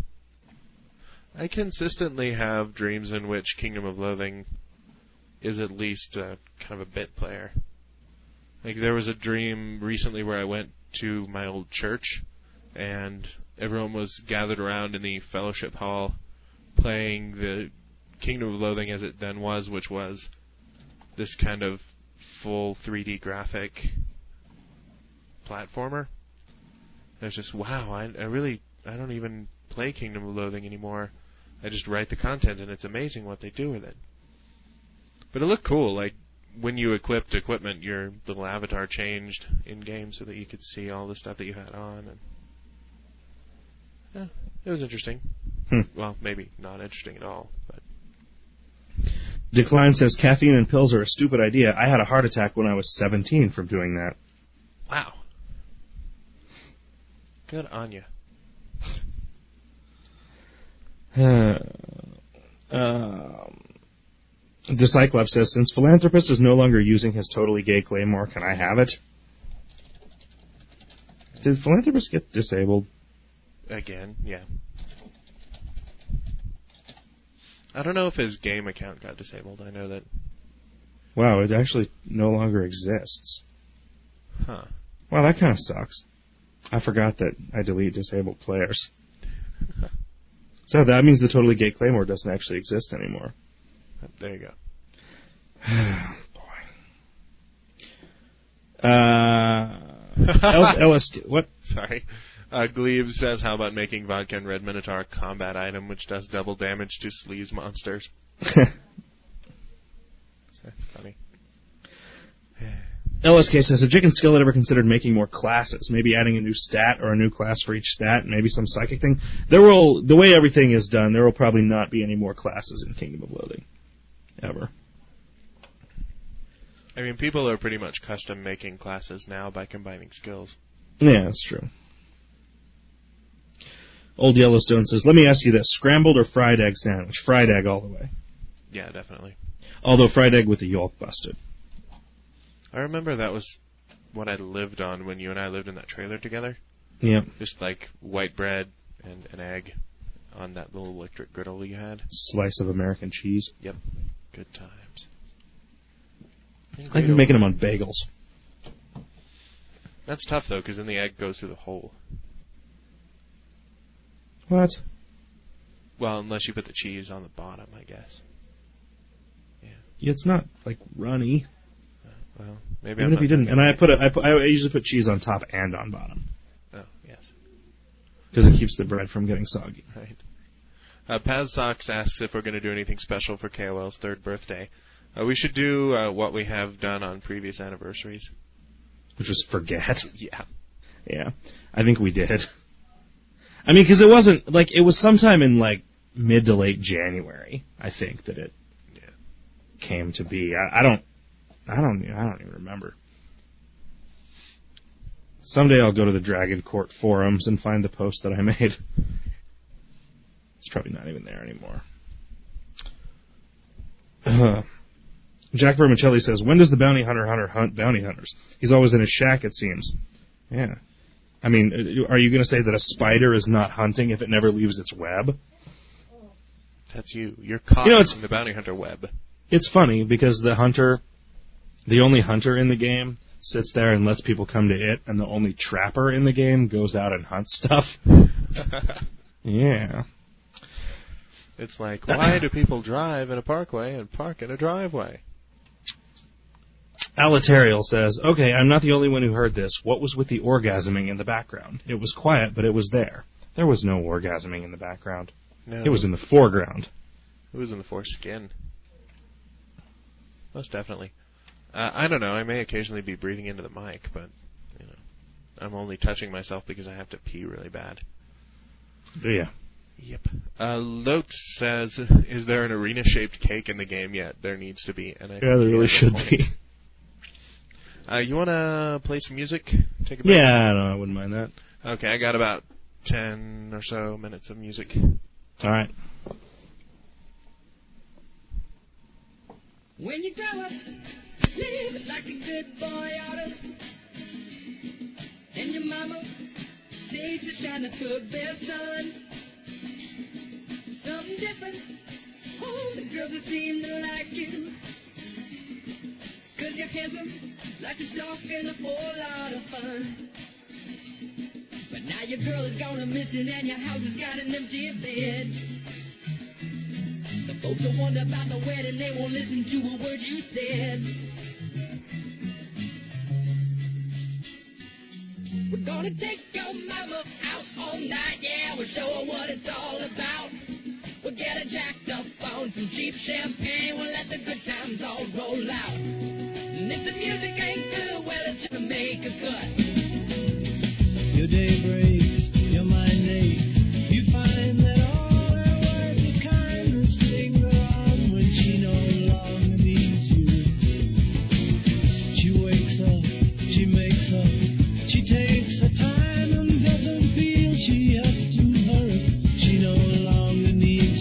I consistently have dreams in which Kingdom of Loathing is at least kind of a bit player. Like, there was a dream recently where I went to my old church, and everyone was gathered around in the fellowship hall playing the Kingdom of Loathing as it then was, which was this kind of full 3D graphic platformer. It was just, wow, I don't even play Kingdom of Loathing anymore. I just write the content, and it's amazing what they do with it. But it looked cool. Like, when you equipped equipment, your little avatar changed in-game so that you could see all the stuff that you had on. And yeah, it was interesting. Well, maybe not interesting at all, but... Decline says, caffeine and pills are a stupid idea. I had a heart attack when I was 17 from doing that. Wow. Good on you. Cyclops says, since Philanthropist is no longer using his totally gay claymore, can I have it? Did Philanthropist get disabled? Again, yeah. I don't know if his game account got disabled. I know that. Wow, it actually no longer exists. Huh. Wow, that kind of sucks. I forgot that I delete disabled players. So that means the totally gay claymore doesn't actually exist anymore. There you go. Boy. Ellis, what? Sorry. Glebe says, how about making Vodka and Red Minotaur a combat item which does double damage to sleaze monsters? That's funny. LSK says, has Chicken Skillet ever considered making more classes? Maybe adding a new stat or a new class for each stat, maybe some psychic thing? The way everything is done, there will probably not be any more classes in Kingdom of Loathing. Ever. I mean, people are pretty much custom making classes now by combining skills. Yeah, that's true. Old Yellowstone says, let me ask you this, scrambled or fried egg sandwich? Fried egg all the way. Yeah, definitely. Although fried egg with the yolk busted. I remember that was what I lived on when you and I lived in that trailer together. Yeah. Just like white bread and an egg on that little electric griddle you had. Slice of American cheese. Yep. Good times. I've been making them on bagels. That's tough, though, because then the egg goes through the hole. What? Well, unless you put the cheese on the bottom, I guess. Yeah. It's not, like, runny. Well, maybe Even I'm if not you didn't. And I usually put cheese on top and on bottom. Oh, yes. Because it keeps the bread from getting soggy. Right. Paz Sox asks if we're going to do anything special for KOL's 3rd birthday. We should do what we have done on previous anniversaries. Which was forget. Yeah. Yeah. I think we did. I mean, because it wasn't, like, it was sometime in, like, mid to late January, I think, that it came to be. I don't even remember. Someday I'll go to the Dragon Court forums and find the post that I made. It's probably not even there anymore. Jack Vermicelli says, when does the bounty hunter hunt bounty hunters? He's always in his shack, it seems. Yeah. I mean, are you going to say that a spider is not hunting if it never leaves its web? That's you. You're caught in the bounty hunter web. It's funny because the only hunter in the game sits there and lets people come to it, and the only trapper in the game goes out and hunts stuff. Yeah. It's like, why do people drive in a parkway and park in a driveway? Alaterial says, okay, I'm not the only one who heard this. What was with the orgasming in the background? It was quiet, but it was there. There was no orgasming in the background. No. It was in the foreground. It was in the foreskin. Most definitely. I don't know. I may occasionally be breathing into the mic, but I'm only touching myself because I have to pee really bad. Yeah. Yep. Lote says, is there an arena-shaped cake in the game yet? There needs to be. And there really should be. You want to play some music? Take a break? Yeah, no, I wouldn't mind that. Okay, I got about 10 or so minutes of music. All right. When you grow up, live like a good boy oughta. And your mama says you're trying to cook their son. Something different. Oh, the girls that seem to like you. 'Cause you're handsome, like a dog and a whole lot of fun. But now your girl is gone missing and your house has got an empty bed. The folks will wonder about the wedding, they won't listen to a word you said. We're gonna take your mama out all night, yeah, we'll show her what it's all about. We'll get her jacked up on some cheap champagne, we'll let the good times all roll out. And if the music ain't good, well, it's just to make a cut. Your day breaks, your mind aches, you find that all her words of kindness linger on when she no longer needs you. She wakes up, she makes up, she takes her time and doesn't feel she has to hurry. She no longer needs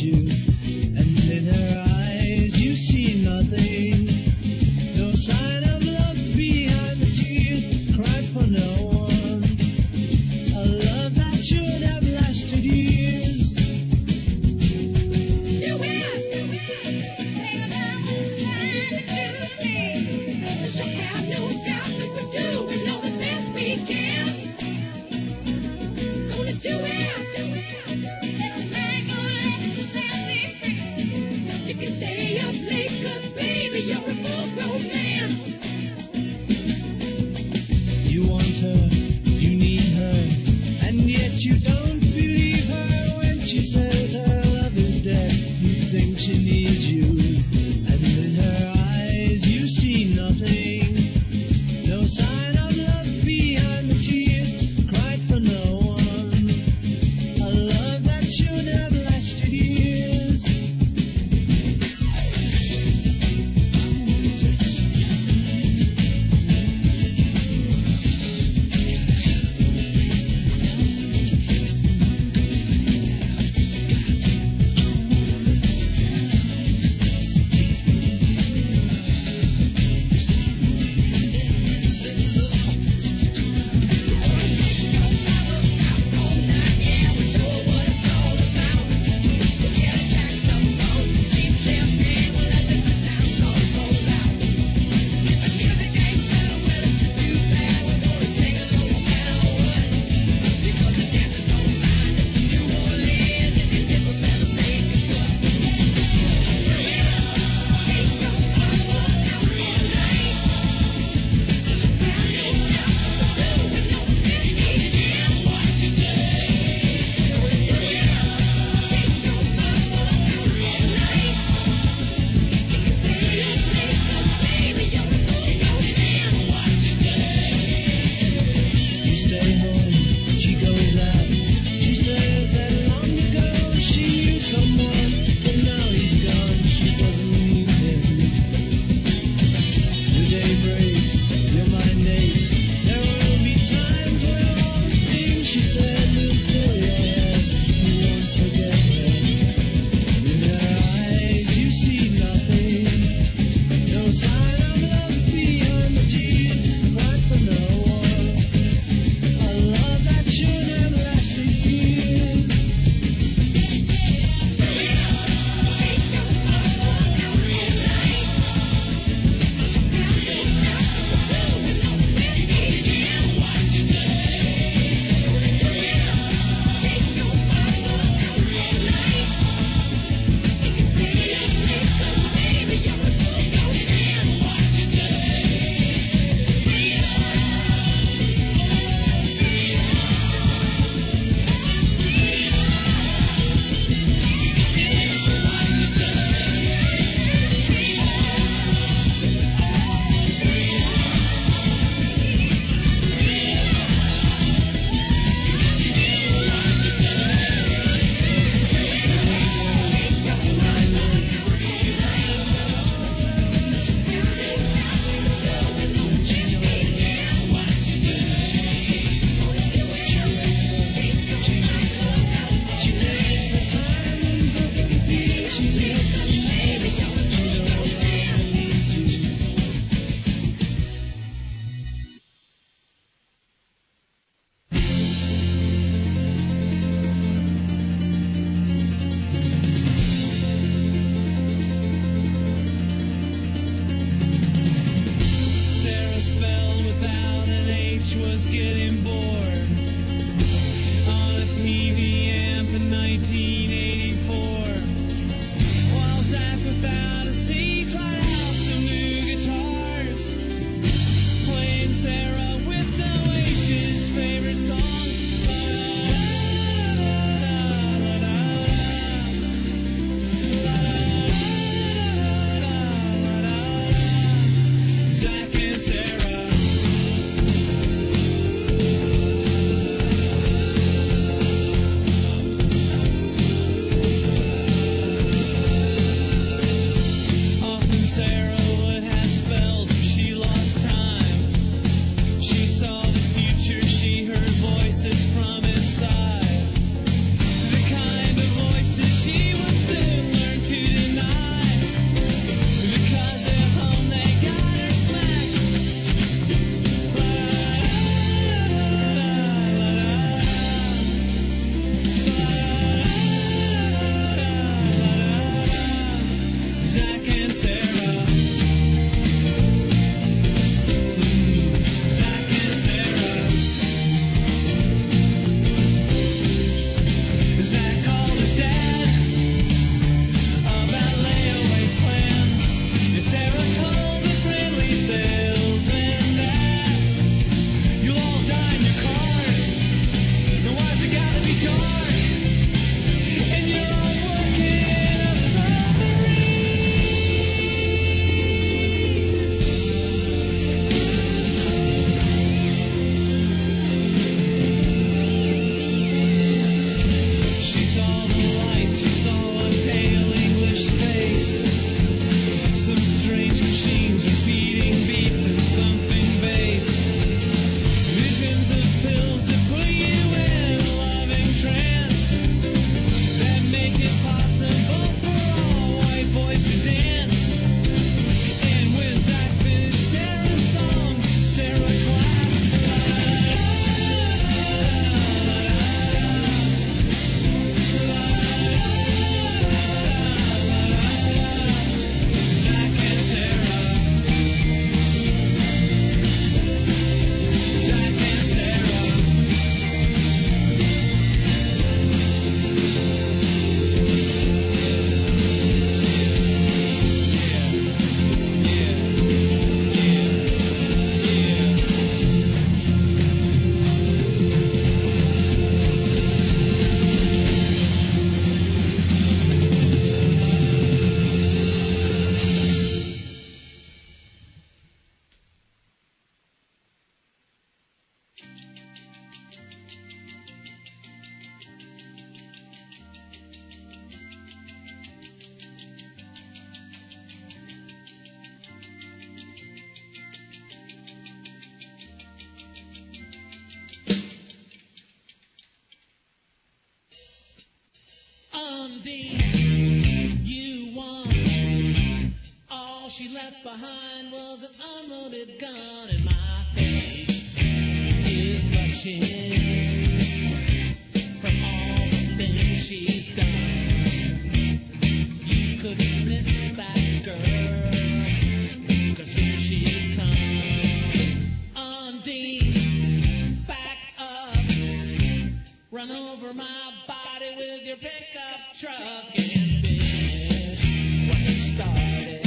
left behind was an unloaded gun, and my face is blushing from all the things she's done. You couldn't miss that girl, 'cause here she comes. Undine, back up, run over my body with your pickup truck and finish what you started,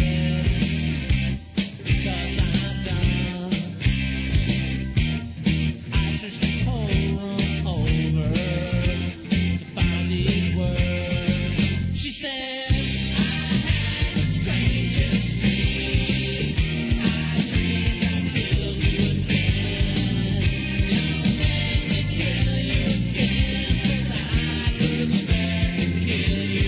because I'm done. I searched the whole room over to find these words. She said, I had the strangest dream. I dreamed I killed you again. Don't make me kill you again, 'cause I couldn't bear to kill you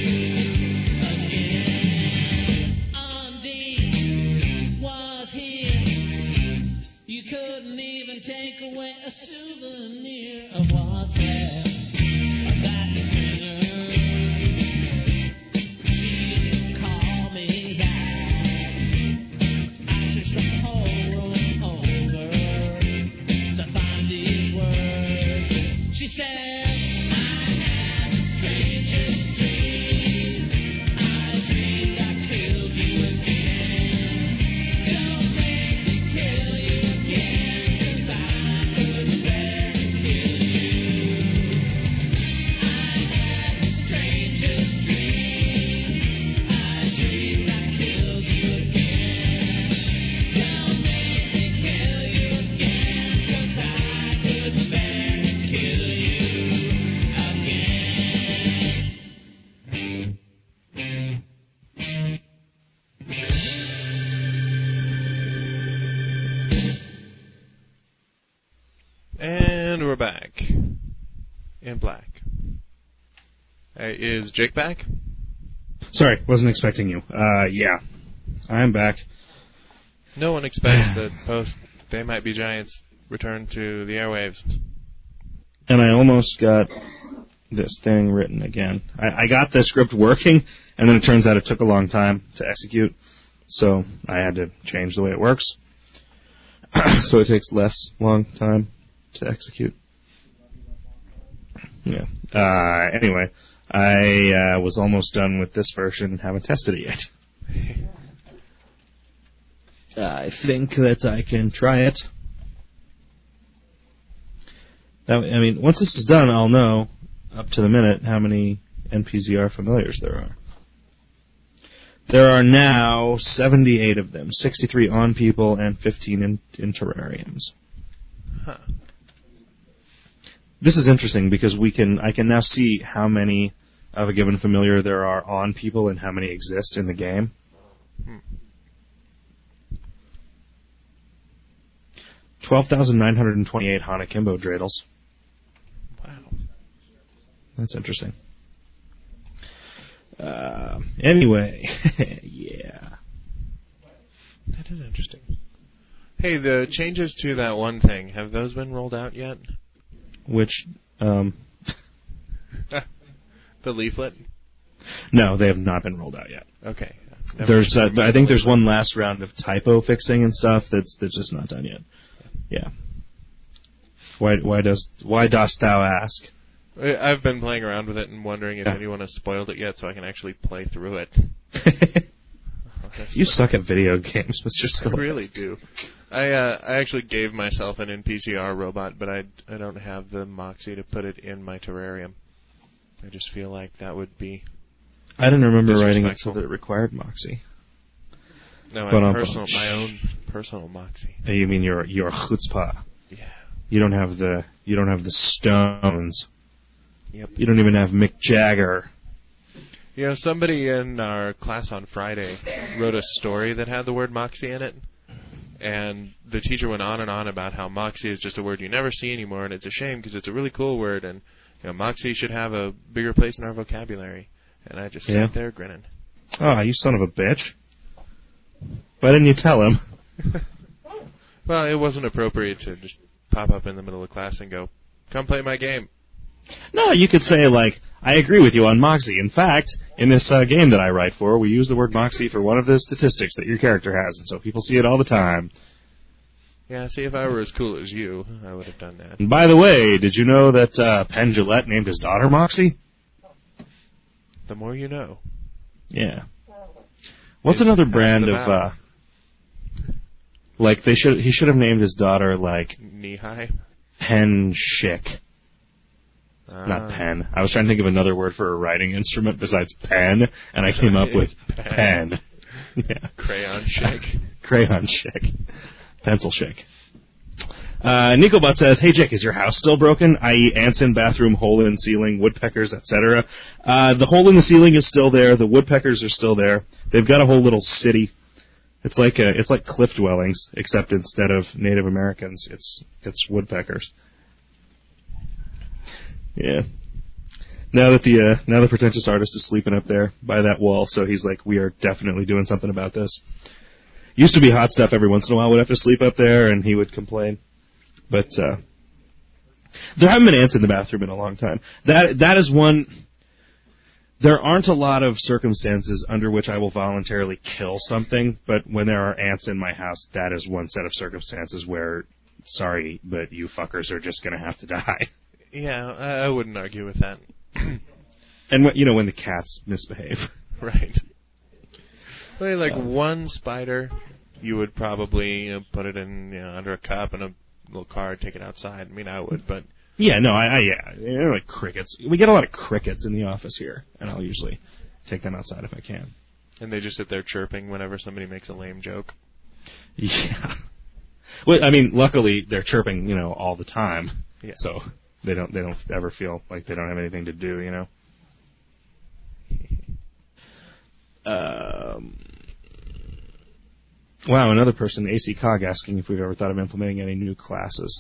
again. Undine was here. You couldn't even take away a souvenir of what's left of that singer. She didn't call me back. I searched the whole room over to find these words. She said, I had the strangest dream. I dreamed I killed you again. Don't make me kill you again, 'cause I couldn't bear to kill you. I had the strangest dream. I dreamed I killed you again. Don't make me kill you again, 'cause I couldn't bear to kill you again. And we're back. In black. Is Jake back? Sorry, wasn't expecting you. Yeah, I'm back. No one expects that both They Might Be Giants return to the airwaves. And I almost got this thing written again. I got the script working, and then it turns out it took a long time to execute, so I had to change the way it works. So it takes less long time to execute. Yeah. Anyway, I was almost done with this version and haven't tested it yet. I think that I can try it. Once this is done, I'll know, up to the minute, how many NPZR familiars there are. There are now 78 of them, 63 on people and 15 in terrariums. Huh. This is interesting because I can now see how many of a given familiar there are on people and how many exist in the game. 12,928 Hanakimbo dreidels. Wow. That's interesting. Anyway, yeah. That is interesting. Hey, the changes to that one thing, have those been rolled out yet? Which, The leaflet? No, they have not been rolled out yet. Okay. There's, I think there's one last round of typo fixing and stuff that's just not done yet. Yeah. Why dost thou ask? I've been playing around with it and wondering if anyone has spoiled it yet so I can actually play through it. You suck at video games, Mr. Skull. I really do. I actually gave myself an NPCR robot, but I don't have the moxie to put it in my terrarium. I just feel like that would be I didn't remember writing it so that it required moxie. No, my own personal moxie. You mean your chutzpah? Yeah. You don't have the Stones. Yep. You don't even have Mick Jagger. You know, somebody in our class on Friday wrote a story that had the word moxie in it, and the teacher went on and on about how moxie is just a word you never see anymore, and it's a shame because it's a really cool word, and moxie should have a bigger place in our vocabulary. And I just sat there grinning. Oh, you son of a bitch. Why didn't you tell him? Well, it wasn't appropriate to just pop up in the middle of class and go, "Come play my game." No, you could say, like, I agree with you on Moxie. In fact, in this game that I write for, we use the word Moxie for one of the statistics that your character has, and so people see it all the time. Yeah, see, if I were as cool as you, I would have done that. And by the way, did you know that Penn Jillette named his daughter Moxie? The more you know. Yeah. What's another brand of, like, he should have named his daughter, like... Knee-high? Penn Schick. Not pen. I was trying to think of another word for a writing instrument besides pen, and I came up with pen. Yeah. Crayon Schick. Crayon Schick. Pencil Schick. NicoBot says, hey, Jick, is your house still broken? I.e. ants in bathroom, hole in ceiling, woodpeckers, etc. The hole in the ceiling is still there. The woodpeckers are still there. They've got a whole little city. It's like cliff dwellings, except instead of Native Americans, it's woodpeckers. Yeah. Now that the pretentious artist is sleeping up there by that wall, so he's like, we are definitely doing something about this. Used to be Hot Stuff every once in a while would have to sleep up there, and he would complain. But there haven't been ants in the bathroom in a long time. That is one. There aren't a lot of circumstances under which I will voluntarily kill something, but when there are ants in my house, that is one set of circumstances where, sorry, but you fuckers are just going to have to die. Yeah, I wouldn't argue with that. And when the cats misbehave. Right. Well, like one spider, you would probably put it in under a cup and a little card, take it outside. I mean, I would, but yeah, no, like crickets. We get a lot of crickets in the office here, and I'll usually take them outside if I can. And they just sit there chirping whenever somebody makes a lame joke. Yeah. Well, I mean, luckily they're chirping, all the time. Yeah. So they don't ever feel like they don't have anything to do, Wow, another person, AC Cog, asking if we've ever thought of implementing any new classes.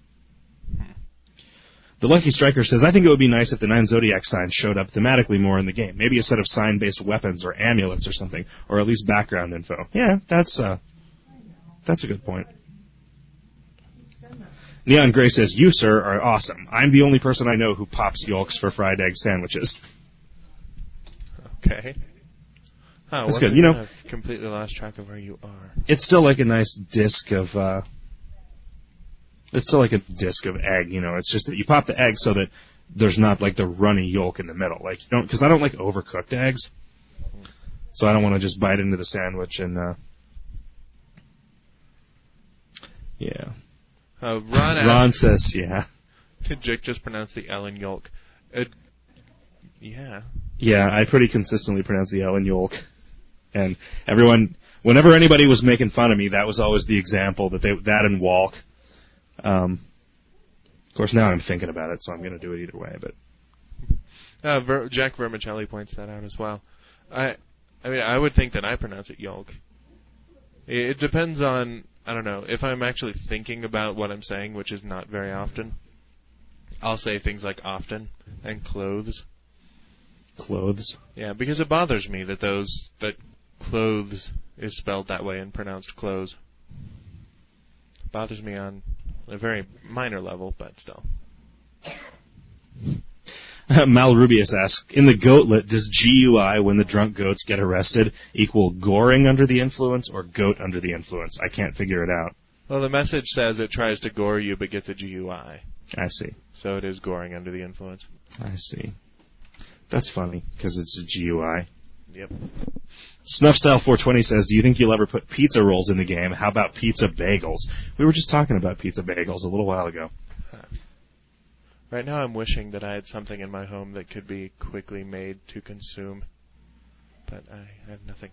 The Lucky Striker says, I think it would be nice if the 9 Zodiac signs showed up thematically more in the game. Maybe a set of sign-based weapons or amulets or something, or at least background info. Yeah, that's a good point. Neon Gray says, you, sir, are awesome. I'm the only person I know who pops yolks for fried egg sandwiches. Okay. Oh, that's good. I've completely lost track of where you are. It's still like a nice disc of... It's still like a disc of egg, It's just that you pop the egg so that there's not like the runny yolk in the middle. Like because I don't like overcooked eggs, so I don't want to just bite into the sandwich and. Yeah. Ron says, yeah. Did Jick just pronounce the L in yolk? Yeah. Yeah, I pretty consistently pronounce the L in yolk, and whenever anybody was making fun of me, that was always the example that and walk. Of course, now I'm thinking about it, so I'm going to do it either way. But Jack Vermicelli points that out as well. I mean, I would think that I pronounce it yolk. It depends on, I don't know, if I'm actually thinking about what I'm saying, which is not very often. I'll say things like often and clothes. Clothes? Yeah, because it bothers me that clothes is spelled that way and pronounced clothes. It bothers me on a very minor level, but still. Mal Rubius asks, in the goatlet, does GUI, when the drunk goats get arrested, equal goring under the influence or goat under the influence? I can't figure it out. Well, the message says it tries to gore you but gets a GUI. I see. So it is goring under the influence. I see. That's funny, because it's a GUI. Yep. Snuffstyle420 says, do you think you'll ever put pizza rolls in the game? How about pizza bagels? We were just talking about pizza bagels a little while ago. Right now I'm wishing that I had something in my home that could be quickly made to consume. But I have nothing.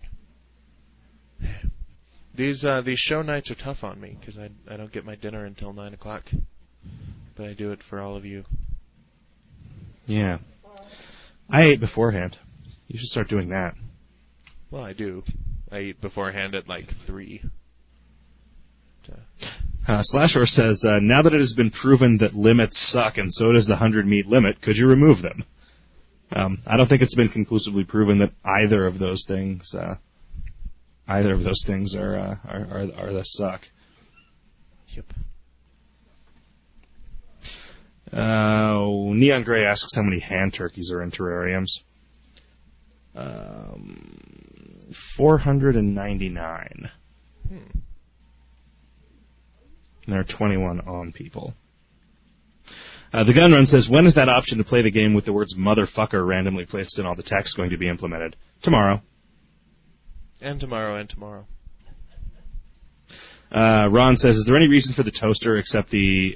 These show nights are tough on me, because I don't get my dinner until 9 o'clock. But I do it for all of you. Yeah. I ate beforehand. You should start doing that. Well, I do. I eat beforehand at like 3. Slashor says, now that it has been proven that limits suck and so does the 100-meat limit, could you remove them? I don't think it's been conclusively proven that either of those things are the suck. Yep. Neon Gray asks how many hand turkeys are in terrariums. 499. And there are 21 on people. The Gun Run says, when is that option to play the game with the words motherfucker randomly placed in all the text going to be implemented? Tomorrow. And tomorrow, and tomorrow. Ron says, is there any reason for the toaster except the...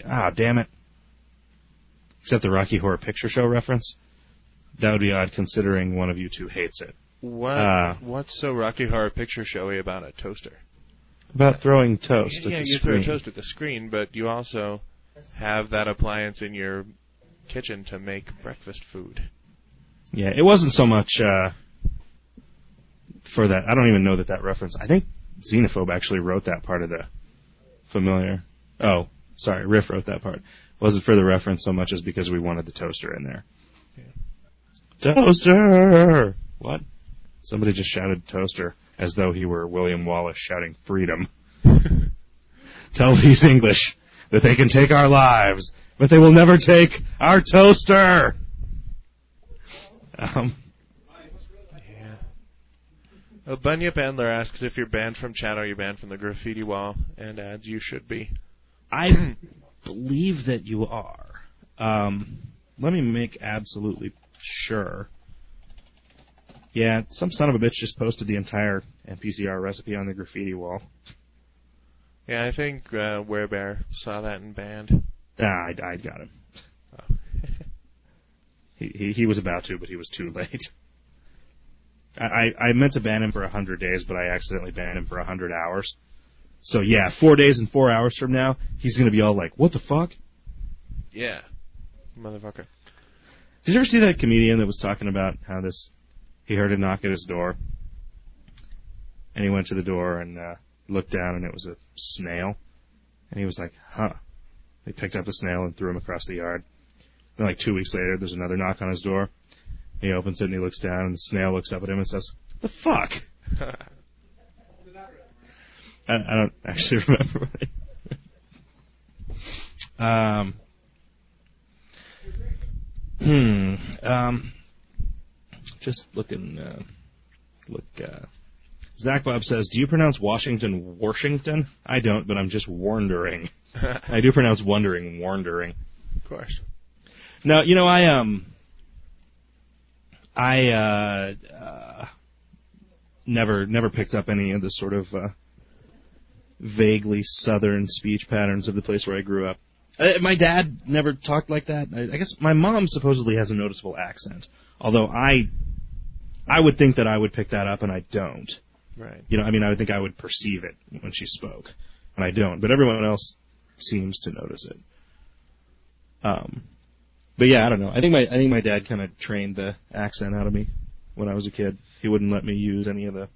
Except the Rocky Horror Picture Show reference? That would be odd considering one of you two hates it. What's so Rocky Horror Picture Showy about a toaster? About throwing toast at the Yeah, you screen. throw toast at the screen, but you also have that appliance in your kitchen to make breakfast food. Yeah, it wasn't so much for that. I don't even know that reference. I think Xenophobe actually wrote that part of the familiar. Oh, sorry, Riff wrote that part. It wasn't for the reference so much as because we wanted the toaster in there. Yeah. Toaster! What? Somebody just shouted toaster as though he were William Wallace shouting freedom. Tell these English that they can take our lives, but they will never take our toaster! Bunyip Andler asks if you're banned from chat, are you banned from the graffiti wall, and adds you should be. I believe that you are. Let me make absolutely sure. Yeah, some son of a bitch just posted the entire NPCR recipe on the graffiti wall. Yeah, I think Werebear saw that and banned. I got him. Oh. He was about to, but he was too late. I meant to ban him for 100 days, but I accidentally banned him for 100 hours. So yeah, 4 days and 4 hours from now, he's going to be all like, what the fuck? Yeah. Motherfucker. Did you ever see that comedian that was talking about how he heard a knock at his door, and he went to the door and looked down, and it was a snail, and he was like, huh. They picked up the snail and threw him across the yard. Then like 2 weeks later, there's another knock on his door. He opens it and he looks down, and the snail looks up at him and says, "The fuck?" I don't actually remember. Just looking. Zach Bob says, "Do you pronounce Washington Washington?" I don't, but I'm just wondering. I do pronounce wondering. Of course. No, you know, I never picked up any of the sort of vaguely southern speech patterns of the place where I grew up. My dad never talked like that. I guess my mom supposedly has a noticeable accent, although I would think that I would pick that up, and I don't. Right. You know, I mean, I would think I would perceive it when she spoke, and I don't. But everyone else seems to notice it. But yeah, I don't know. I think my dad kind of trained the accent out of me when I was a kid. He wouldn't let me use any of the.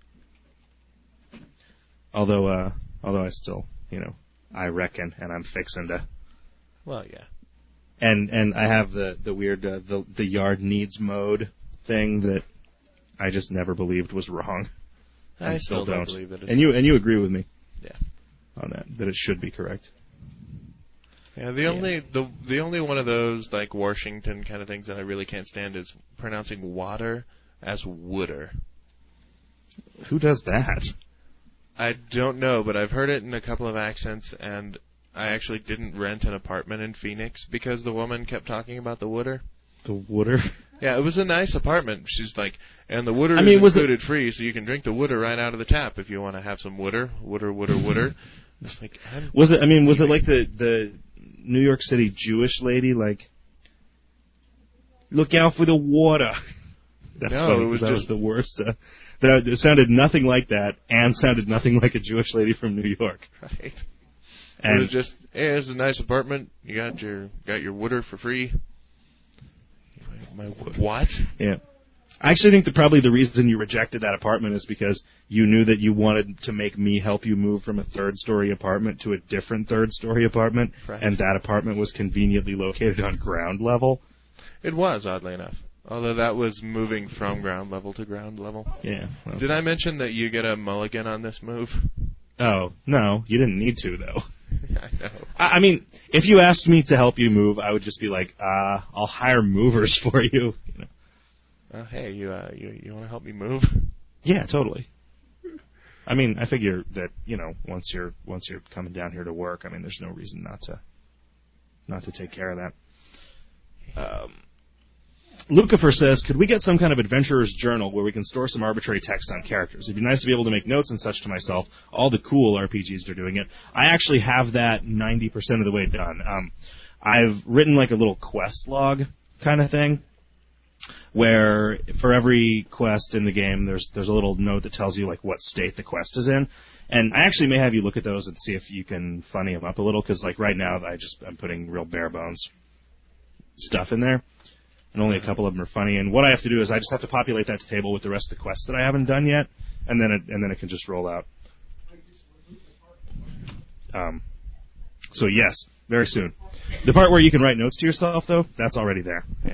Although I still, you know, I reckon, and I'm fixing to. Well, yeah. And I have the weird the yard needs mode thing that I just never believed was wrong. I still don't believe that. And you agree with me? Yeah. On that it should be correct. Yeah, the only one of those like Washington kind of things that I really can't stand is pronouncing water as wooder. Who does that? I don't know, but I've heard it in a couple of accents, and I actually didn't rent an apartment in Phoenix because the woman kept talking about the wooder. The wooder? Yeah, it was a nice apartment. She's like, and the wooder is included free, so you can drink the wooder right out of the tap if you want to have some wooder. It's like, was it like the New York City Jewish lady, like, look out for the water? That's funny, that was the worst. It sounded nothing like that, and sounded nothing like a Jewish lady from New York. Right. And it was just, hey, it's a nice apartment. You got your wooder for free. What? Yeah. I actually think that probably the reason you rejected that apartment is because you knew that you wanted to make me help you move from a third-story apartment to a different third-story apartment, right. And that apartment was conveniently located on ground level. It was, oddly enough. Although that was moving from ground level to ground level. Yeah. Well. Did I mention that you get a mulligan on this move? Oh, no. You didn't need to, though. I know. I mean, if you asked me to help you move, I would just be like, I'll hire movers for you. Hey, you want to help me move? Yeah, totally. I mean, I figure that once you're coming down here to work, I mean, there's no reason not to take care of that. Lucifer says, could we get some kind of adventurer's journal where we can store some arbitrary text on characters? It'd be nice to be able to make notes and such to myself. All the cool RPGs are doing it. I actually have that 90% of the way done. I've written like a little quest log kind of thing, where for every quest in the game, there's a little note that tells you like what state the quest is in. And I actually may have you look at those and see if you can funny them up a little, because like right now I'm putting real bare bones stuff in there. And only a couple of them are funny. And what I have to do is I just have to populate that table with the rest of the quests that I haven't done yet, and then it can just roll out. So yes, very soon. The part where you can write notes to yourself, though, that's already there. Yeah.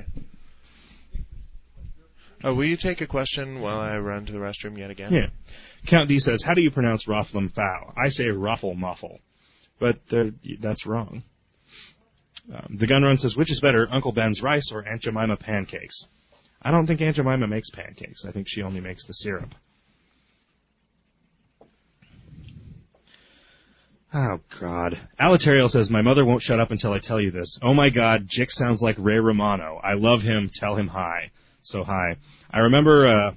Oh, will you take a question while I run to the restroom yet again? Yeah. Count D says, how do you pronounce Rofflum Fowl? I say Ruffle Muffle, but that's wrong. The Gun Run says, which is better, Uncle Ben's rice or Aunt Jemima pancakes? I don't think Aunt Jemima makes pancakes. I think she only makes the syrup. Oh, God. Alaterial says, my mother won't shut up until I tell you this. Oh, my God, Jick sounds like Ray Romano. I love him. Tell him hi. So hi. I remember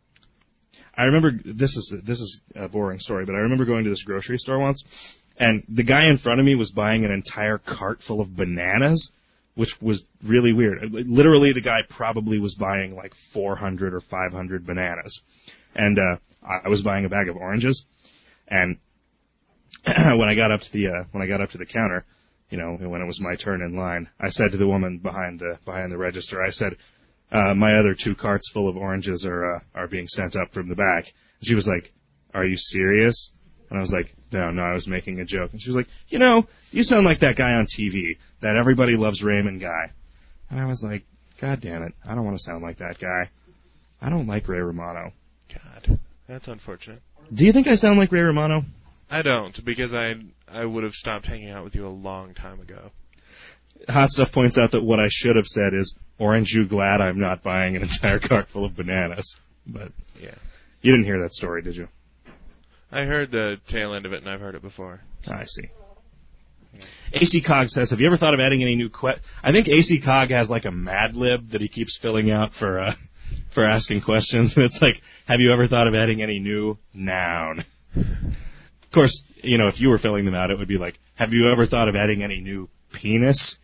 this is a boring story, but I remember going to this grocery store once, and the guy in front of me was buying an entire cart full of bananas, which was really weird. Literally, the guy probably was buying like 400 or 500 bananas. And I was buying a bag of oranges, and when I got up to the counter, when it was my turn in line, I said to the woman behind the register, I said, my other 2 carts full of oranges are being sent up from the back. And she was like, are you serious? And I was like, no, I was making a joke. And she was like, you sound like that guy on TV, that Everybody Loves Raymond guy. And I was like, God damn it, I don't want to sound like that guy. I don't like Ray Romano. God, that's unfortunate. Do you think I sound like Ray Romano? I don't, because I would have stopped hanging out with you a long time ago. Hot Stuff points out that what I should have said is, aren't you glad I'm not buying an entire cart full of bananas? But yeah, you didn't hear that story, did you? I heard the tail end of it, and I've heard it before. I see. Yeah. AC Cog says, have you ever thought of adding any new I think AC Cog has like a Mad Lib that he keeps filling out for asking questions. And it's like, have you ever thought of adding any new noun? Of course, if you were filling them out, it would be like, have you ever thought of adding any new penis?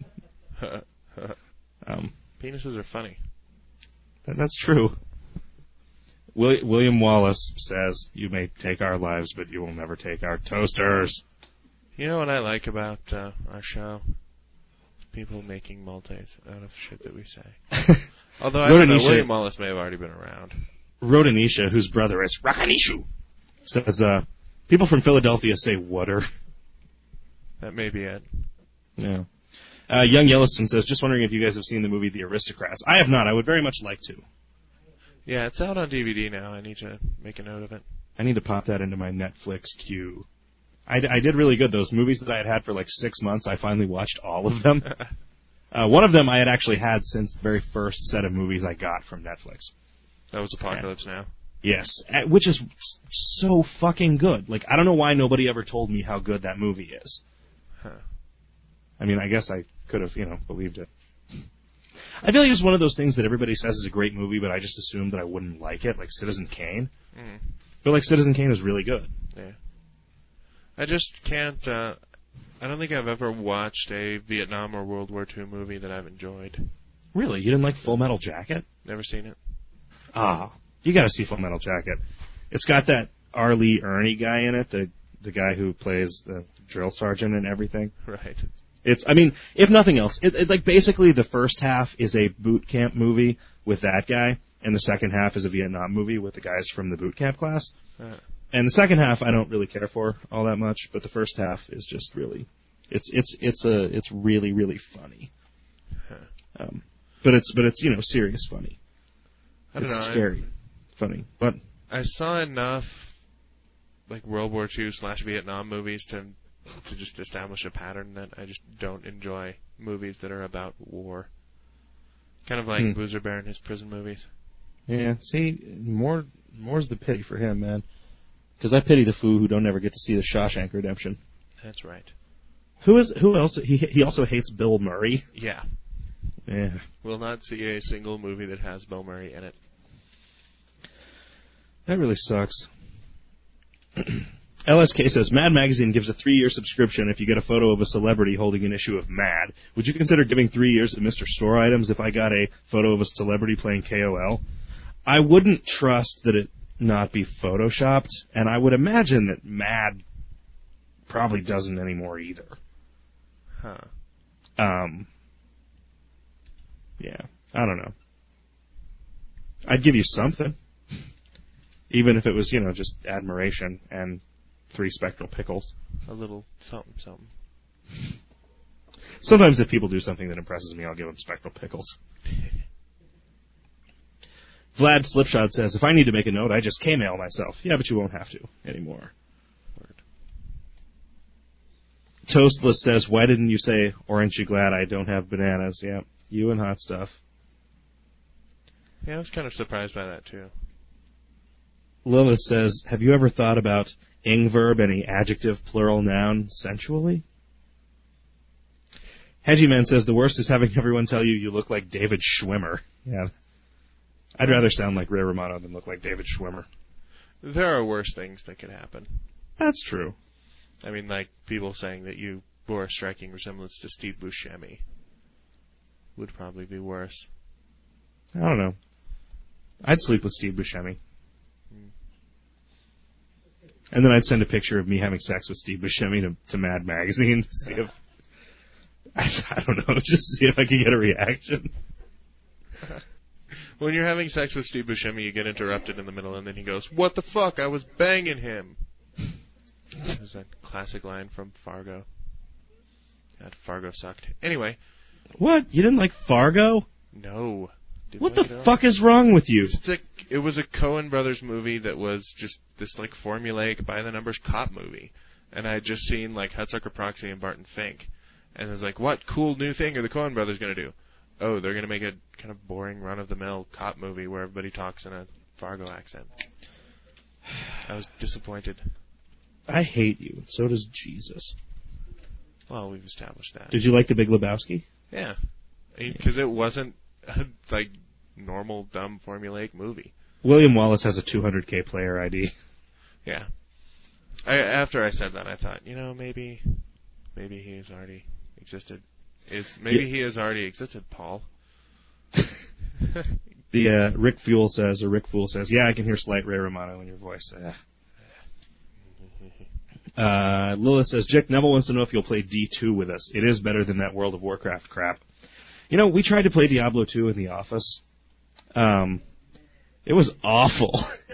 Penises are funny. That's true. William Wallace says, you may take our lives, but you will never take our toasters. You know what I like about our show? People making multis out of shit that we say. Although I don't know, William Wallace may have already been around. Rodanisha, whose brother is Rakanishu, says, people from Philadelphia say water. That may be it. Yeah. Young Yellowstone says, just wondering if you guys have seen the movie The Aristocrats. I have not. I would very much like to. Yeah, it's out on DVD now. I need to make a note of it. I need to pop that into my Netflix queue. I did really good. Those movies that I had had for like 6 months, I finally watched all of them. One of them I had actually had since the very first set of movies I got from Netflix. That was Apocalypse Now? Yes, which is so fucking good. Like, I don't know why nobody ever told me how good that movie is. Huh. I mean, I guess I could have, believed it. I feel like it's one of those things that everybody says is a great movie, but I just assumed that I wouldn't like it, like Citizen Kane. Mm. But, like, Citizen Kane is really good. Yeah. I just can't, I don't think I've ever watched a Vietnam or World War II movie that I've enjoyed. Really? You didn't like Full Metal Jacket? Never seen it. Ah, you gotta see Full Metal Jacket. It's got that R. Lee Ermey guy in it, the guy who plays the drill sergeant and everything. Right. If nothing else, like basically the first half is a boot camp movie with that guy, and the second half is a Vietnam movie with the guys from the boot camp class. And the second half I don't really care for all that much, but the first half is just really, it's really, really funny. But it's serious funny. I don't know. It's scary funny. But I saw enough like World War II / Vietnam movies to to just establish a pattern that I just don't enjoy movies that are about war. Kind of like Boozer Bear and his prison movies. Yeah, see, more's the pity for him, man. Because I pity the fool who don't ever get to see the Shawshank Redemption. That's right. Who else? He also hates Bill Murray. Yeah. Yeah. Will not see a single movie that has Bill Murray in it. That really sucks. LSK says, Mad Magazine gives a 3-year subscription if you get a photo of a celebrity holding an issue of Mad. Would you consider giving 3 years of Mr. Store items if I got a photo of a celebrity playing KOL? I wouldn't trust that it not be photoshopped, and I would imagine that Mad probably doesn't anymore either. Huh. Yeah, I don't know. I'd give you something. Even if it was, just admiration and 3 spectral pickles. A little something, something. Sometimes if people do something that impresses me, I'll give them spectral pickles. Vlad Slipshot says, if I need to make a note, I just K-mail myself. Yeah, but you won't have to anymore. Word. Toastless says, why didn't you say, aren't you glad I don't have bananas? Yeah, you and hot stuff. Yeah, I was kind of surprised by that, too. Lilith says, have you ever thought about ing verb, any adjective, plural, noun, sensually? Hedgyman says, the worst is having everyone tell you look like David Schwimmer. Yeah. I'd rather sound like Ray Romano than look like David Schwimmer. There are worse things that could happen. That's true. I mean, like people saying that you bore a striking resemblance to Steve Buscemi would probably be worse. I don't know. I'd sleep with Steve Buscemi. And then I'd send a picture of me having sex with Steve Buscemi to Mad Magazine to see if... I don't know, just see if I could get a reaction. When you're having sex with Steve Buscemi, you get interrupted in the middle, and then he goes, what the fuck? I was banging him. There's that classic line from Fargo. God, Fargo sucked. Anyway. What? You didn't like Fargo? No. What the fuck is wrong with you? It was a Coen Brothers movie that was just this like formulaic by-the-numbers cop movie. And I had just seen like Hudsucker Proxy and Barton Fink. And I was like, what cool new thing are the Coen Brothers going to do? Oh, they're going to make a kind of boring run-of-the-mill cop movie where everybody talks in a Fargo accent. I was disappointed. I hate you. So does Jesus. Well, we've established that. Did you like The Big Lebowski? Yeah. Because it wasn't a, like, normal, dumb, formulaic movie. William Wallace has a 200K player ID. Yeah. After I said that, I thought, maybe he has already existed. He has already existed, Paul. The Rick Fool says, yeah, I can hear slight Ray Romano in your voice. Lilith says, Jick, Neville wants to know if you'll play D2 with us. It is better than that World of Warcraft crap. We tried to play Diablo 2 in the office. It was awful.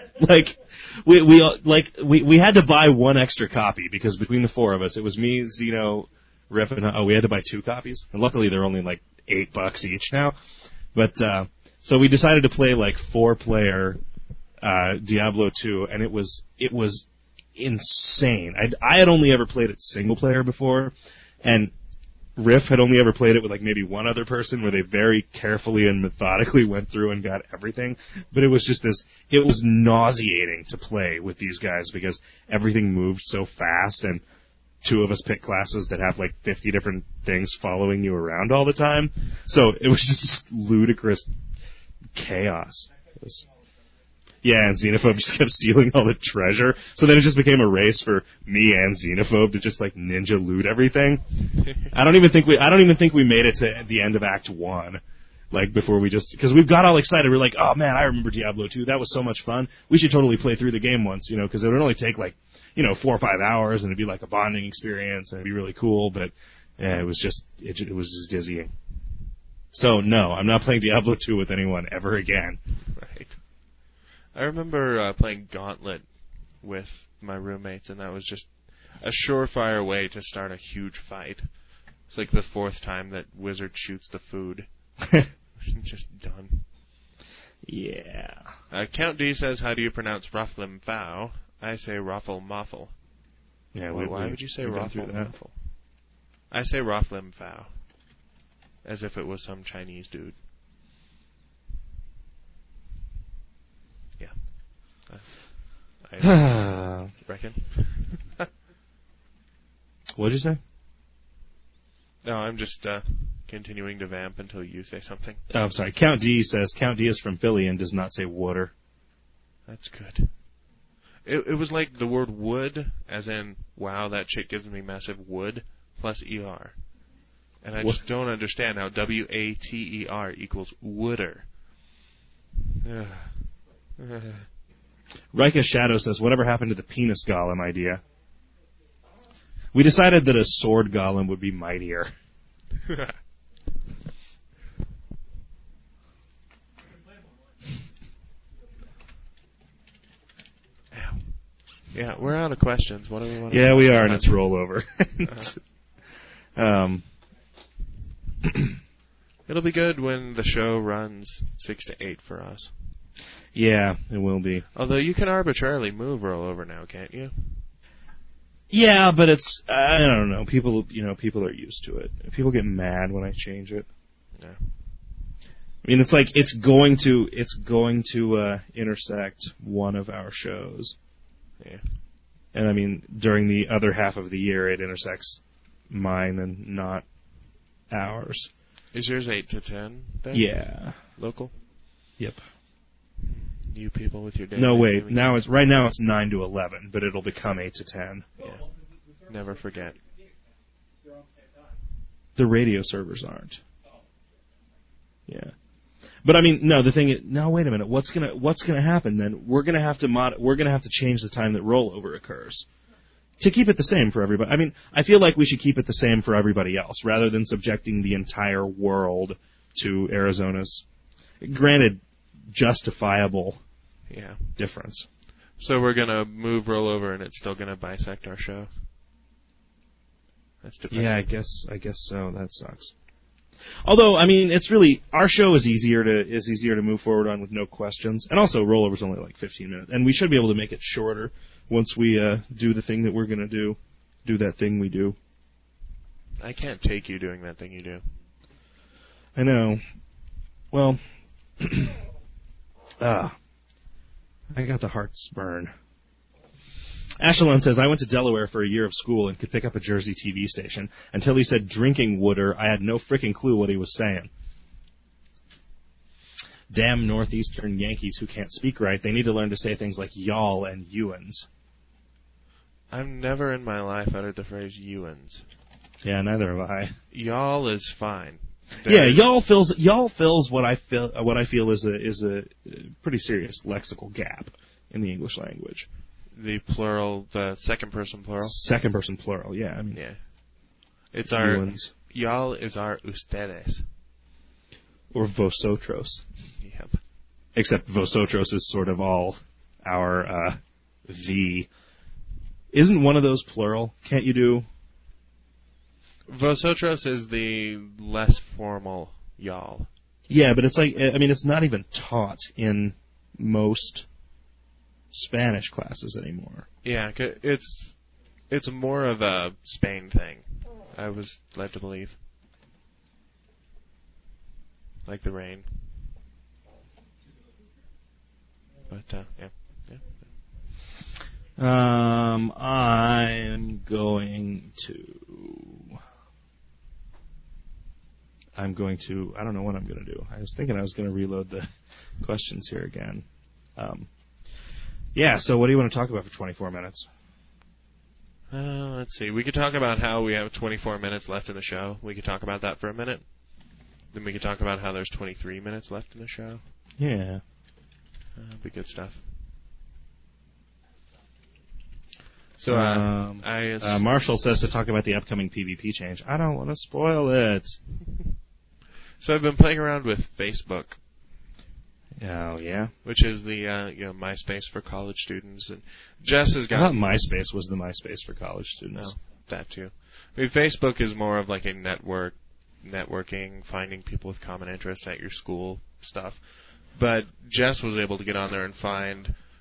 we had to buy one extra copy because between the 4 of us, it was me, Zeno, Riff, and we had to buy 2 copies. And luckily they're only like $8 each now. But so we decided to play like 4-player Diablo 2, and it was insane. I had only ever played it single player before, and Riff had only ever played it with like maybe one other person where they very carefully and methodically went through and got everything. But it was just it was nauseating to play with these guys because everything moved so fast, and 2 of us pick classes that have like 50 different things following you around all the time. So it was just ludicrous chaos. Yeah, and Xenophobe just kept stealing all the treasure. So then it just became a race for me and Xenophobe to just like ninja loot everything. I don't even think we made it to the end of Act 1. Like before because we got all excited. We were like, oh man, I remember Diablo 2. That was so much fun. We should totally play through the game once, because it would only take like, 4 or 5 hours, and it'd be like a bonding experience, and it'd be really cool. But yeah, it was just dizzying. So no, I'm not playing Diablo 2 with anyone ever again. Right. I remember playing Gauntlet with my roommates, and that was just a surefire way to start a huge fight. It's like the 4th time that Wizard shoots the food. Just done. Yeah. Count D says, how do you pronounce Rufflim Fow? I say Ruffle Muffle. Yeah. Why would you say we've been through that. Raffle? I say Rafflemfau, as if it was some Chinese dude. Yeah. I reckon. What'd you say? No, I'm just continuing to vamp until you say something. Oh, I'm sorry. Count D says Count D is from Philly and does not say water. That's good. It was like the word wood, as in, wow, that chick gives me massive wood, plus ER. And I just don't understand how WATER equals wooder. Rika Shadow says, whatever happened to the penis golem idea? We decided that a sword golem would be mightier. Yeah, we're out of questions. What do we want to Yeah, do? we are, and it's rollover. It'll be good when the show runs 6 to 8 for us. Yeah, it will be. Although you can arbitrarily move rollover now, can't you? Yeah, but it's I don't know. People are used to it. People get mad when I change it. No. I mean, it's like it's going to intersect one of our shows. Yeah. And I mean, during the other half of the year, it intersects mine and not ours. Is yours 8 to 10 then? Yeah. Local? Yep. You people with your day. No, wait. Right now it's 9 to 11, but it'll become 8 to 10. Yeah. Never forget. The radio servers aren't. Yeah. But I mean, no. The thing is, no. Wait a minute. What's gonna happen then? We're gonna have to change the time that rollover occurs to keep it the same for everybody. I mean, I feel like we should keep it the same for everybody else, rather than subjecting the entire world to Arizona's, granted, justifiable difference. So we're gonna move rollover, and it's still gonna bisect our show. That's depressing. Yeah, I guess so. That sucks. Although, I mean, it's really our show is easier to move forward on with no questions, and also rollover's only like 15 minutes, and we should be able to make it shorter once we do the thing that we're gonna do that thing we do. I can't take you doing that thing you do. I know. Well, I got the heartburn. Ashelon says, I went to Delaware for a year of school and could pick up a Jersey TV station. Until he said drinking wooder, I had no frickin' clue what he was saying. Damn Northeastern Yankees who can't speak right. They need to learn to say things like y'all and you'ns. I've never in my life uttered the phrase youns. Yeah, neither have I. Y'all is fine. Yeah, y'all fills what I feel is a pretty serious lexical gap in the English language. The plural, the second person plural? Second person plural, yeah. I mean, yeah. It's our... Youans. Y'all is our ustedes. Or vosotros. Yep. Except vosotros is sort of all our V. Isn't one of those plural? Can't you do... Vosotros is the less formal y'all. Yeah, but it's like, I mean, it's not even taught in most Spanish classes anymore. Yeah, it's more of a Spain thing, I was led to believe. Like the rain. But, yeah. I'm going to, I don't know what I'm going to do. I was thinking I was going to reload the questions here again. Yeah, so what do you want to talk about for 24 minutes? Let's see. We could talk about how we have 24 minutes left in the show. We could talk about that for a minute. Then we could talk about how there's 23 minutes left in the show. Yeah. That'd be good stuff. So, Marshall says to talk about the upcoming PvP change. I don't want to spoil it. So I've been playing around with Facebook. Oh, yeah? Which is the MySpace for college students. And Jess has got... I thought MySpace was the MySpace for college students. No, that too. I mean, Facebook is more of like a networking, finding people with common interests at your school stuff. But Jess was able to get on there and find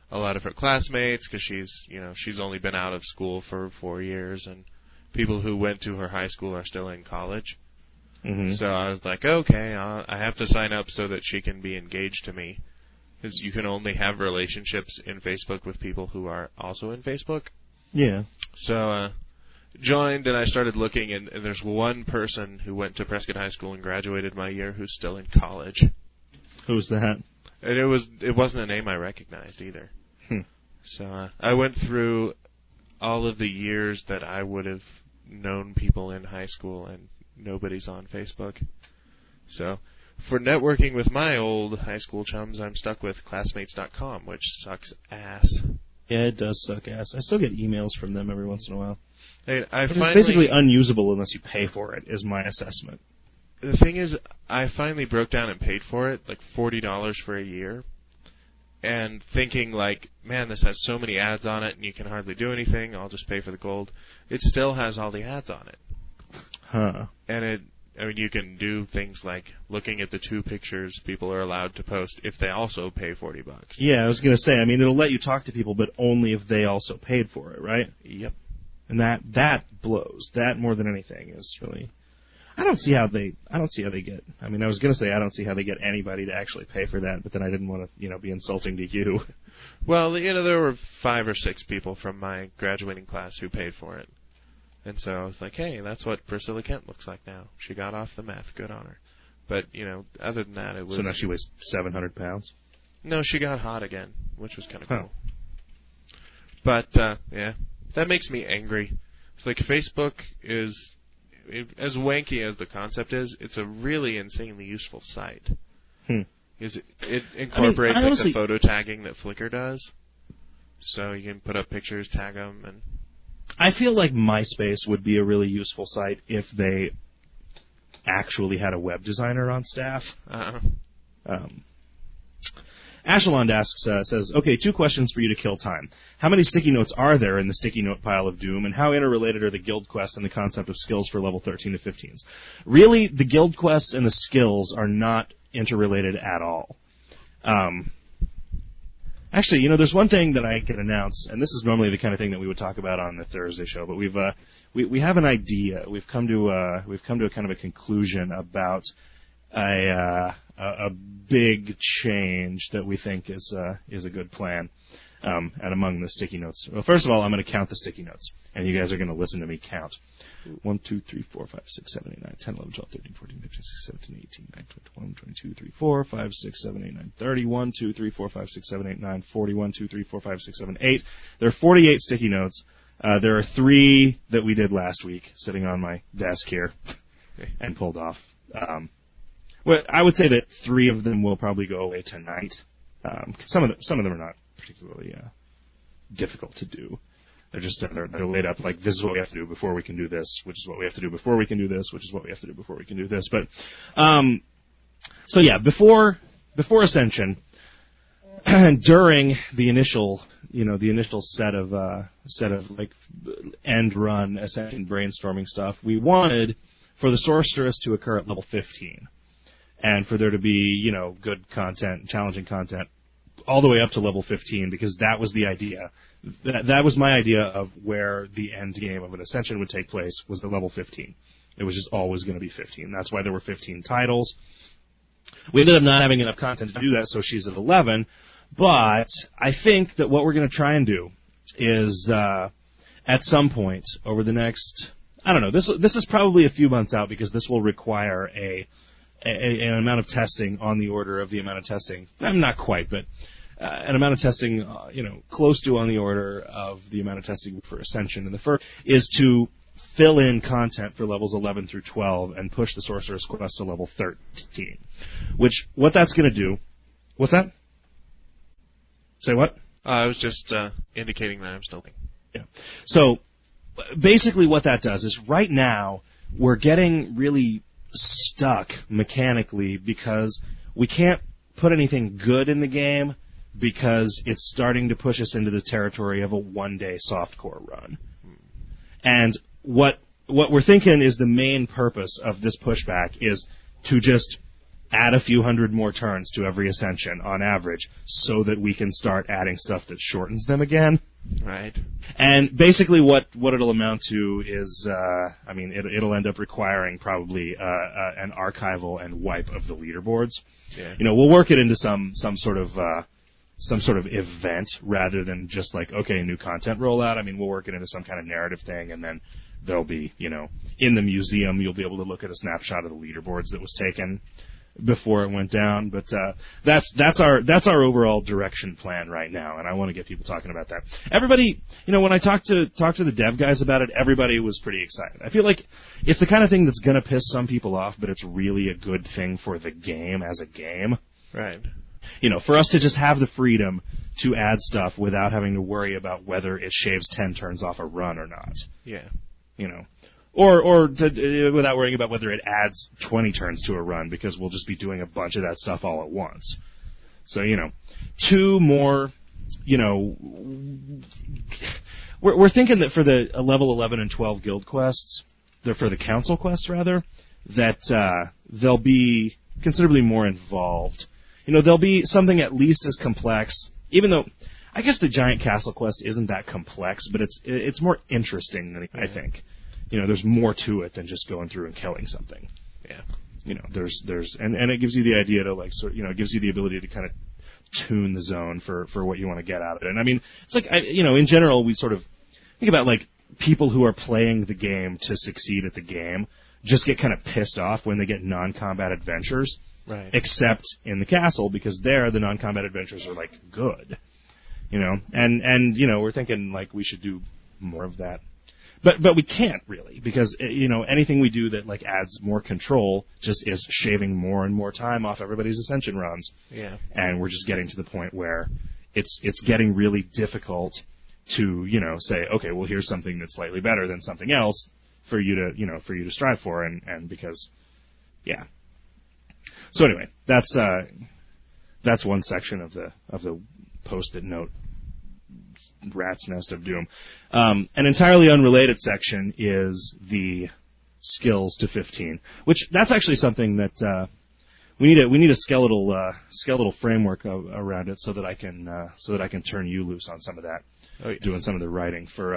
a lot of her classmates because she's only been out of school for 4 years, and people who went to her high school are still in college. Mm-hmm. So I was like, okay, I have to sign up so that she can be engaged to me, because you can only have relationships in Facebook with people who are also in Facebook. Yeah. So joined, and I started looking, and there's one person who went to Prescott High School and graduated my year who's still in college. Who's that? And it wasn't a name I recognized either. So I went through all of the years that I would have known people in high school, and nobody's on Facebook. So for networking with my old high school chums, I'm stuck with Classmates.com, which sucks ass. Yeah, it does suck ass. I still get emails from them every once in a while. It's basically unusable unless you pay for it, is my assessment. The thing is, I finally broke down and paid for it, like $40 for a year, and thinking like, man, this has so many ads on it and you can hardly do anything, I'll just pay for the gold. It still has all the ads on it. Huh. And you can do things like looking at the 2 pictures people are allowed to post if they also pay $40. Yeah, I was going to say, it'll let you talk to people, but only if they also paid for it, right? Yep. And that blows. That, more than anything, is really... I don't see how they get... I was going to say I don't see how they get anybody to actually pay for that, but then I didn't want to, be insulting to you. Well, there were 5 or 6 people from my graduating class who paid for it. And so I was like, hey, that's what Priscilla Kent looks like now. She got off the meth. Good on her. But, other than that, it was... So now she weighs 700 pounds? No, she got hot again, which was kind of cool. But, yeah, that makes me angry. It's like Facebook is... as wanky as the concept is, it's a really insanely useful site. It incorporates honestly, the photo tagging that Flickr does, so you can put up pictures, tag them, and... I feel like MySpace would be a really useful site if they actually had a web designer on staff. Ashelond says, okay, 2 questions for you to kill time. How many sticky notes are there in the sticky note pile of doom, and how interrelated are the guild quests and the concept of skills for level 13 to 15s? Really, the guild quests and the skills are not interrelated at all. Actually, there's one thing that I can announce, and this is normally the kind of thing that we would talk about on the Thursday show, but we have an idea. We've come to a kind of a conclusion about a big change that we think is a good plan. And among the sticky notes, well, first of all, I'm going to count the sticky notes, and you guys are going to listen to me count. 1, 2, 3, 4, 5, 6, 7, 8, 9, 10, 11, 12, 13, 14, 15, 16, 17, 18, 19, 20, 21, 22, 3, 4, 5, 6, 7, 8, 9, 30, 1, 2, 3, 4, 5, 6, 7, 8, 9, 40, 1, 2, 3, 4, 5, 6, 7, 8. There are 48 sticky notes. There are 3 that we did last week, sitting on my desk here, and pulled off. Well, I would say that 3 of them will probably go away tonight. Some of them are not particularly difficult to do. They're just they're laid up like, this is what we have to do before we can do this, which is what we have to do before we can do this, which is what we have to do before we can do this. But so yeah, before Ascension, during the initial set of like end run Ascension brainstorming stuff, we wanted for the Sorceress to occur at level 15. And for there to be, good content, challenging content, all the way up to level 15, because that was the idea. That was my idea of where the end game of an Ascension would take place, was at level 15. It was just always going to be 15. That's why there were 15 titles. We ended up not having enough content to do that, so she's at 11. But I think that what we're going to try and do is, at some point over the next, I don't know, this is probably a few months out, because this will require an amount of testing on the order of the amount of testing. Not quite, but an amount of testing, close to on the order of the amount of testing for Ascension. And the first is to fill in content for levels 11 through 12 and push the Sorcerer's Quest to level 13. What that's going to do... What's that? Say what? I was just indicating that I'm still thinking. Yeah. So, basically what that does is right now we're getting really stuck mechanically because we can't put anything good in the game because it's starting to push us into the territory of a one-day softcore run. And what we're thinking is the main purpose of this pushback is to just add a few hundred more turns to every ascension on average so that we can start adding stuff that shortens them again. Right. And basically what it'll amount to is, it'll end up requiring probably an archival and wipe of the leaderboards. Yeah. We'll work it into some sort of event rather than just like, okay, new content rollout. We'll work it into some kind of narrative thing, and then there'll be, in the museum, you'll be able to look at a snapshot of the leaderboards that was taken before it went down. But that's our overall direction plan right now, and I want to get people talking about that. Everybody, when I talked to the dev guys about it, everybody was pretty excited. I feel like it's the kind of thing that's going to piss some people off, but it's really a good thing for the game as a game. Right. For us to just have the freedom to add stuff without having to worry about whether it shaves 10 turns off a run or not. Yeah. Or without worrying about whether it adds 20 turns to a run, because we'll just be doing a bunch of that stuff all at once. So, 2 more, we're thinking that for the level 11 and 12 guild quests, for the council quests rather, that they'll be considerably more involved. There'll be something at least as complex, even though I guess the giant castle quest isn't that complex, but it's more interesting than I think. There's more to it than just going through and killing something. Yeah. There's and it gives you the idea to it gives you the ability to kind of tune the zone for what you want to get out of it. And it's like in general we sort of think about like people who are playing the game to succeed at the game just get kind of pissed off when they get non-combat adventures. Right. Except in the castle, because there the non-combat adventures are like good, and we're thinking like we should do more of that, but we can't really, because anything we do that like adds more control just is shaving more and more time off everybody's ascension runs. Yeah. And we're just getting to the point where it's getting really difficult to say, okay, well here's something that's slightly better than something else for you to strive for, and because yeah. So anyway, that's one section of the Post-it note rat's nest of doom. An entirely unrelated section is the skills to 15, which that's actually something that we need a skeletal framework around it so that I can turn you loose on some of that. Oh, yes. Doing some of the writing for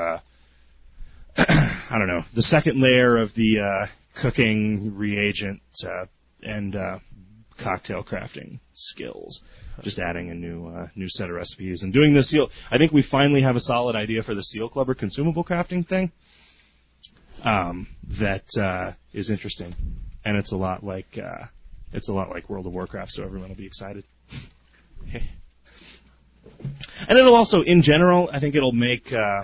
I don't know, the second layer of the cooking reagent and cocktail crafting skills. Just adding a new set of recipes and doing the seal. I think we finally have a solid idea for the Seal Clubber consumable crafting thing. That is interesting, and it's a lot like World of Warcraft. So everyone will be excited. And it'll also, in general, I think it'll make.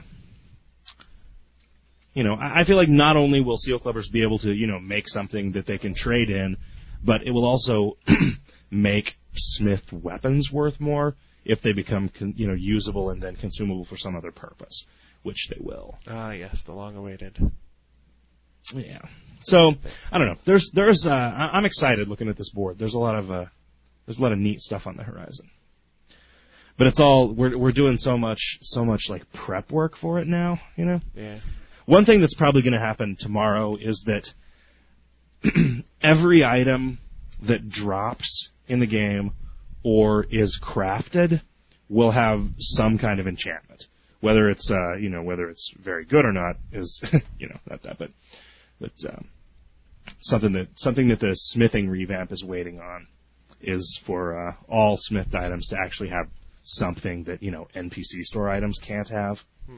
I feel like not only will Seal Clubbers be able to make something that they can trade in, but it will also make smith weapons worth more if they become usable and then consumable for some other purpose, which they will. Ah, yes, the long-awaited. Yeah. So I don't know. I'm excited looking at this board. There's a lot of neat stuff on the horizon. But it's all we're doing so much like prep work for it now. Yeah. One thing that's probably going to happen tomorrow is that every item that drops in the game or is crafted will have some kind of enchantment. Whether it's very good or not is not that, but something that the smithing revamp is waiting on is for all smithed items to actually have something that NPC store items can't have.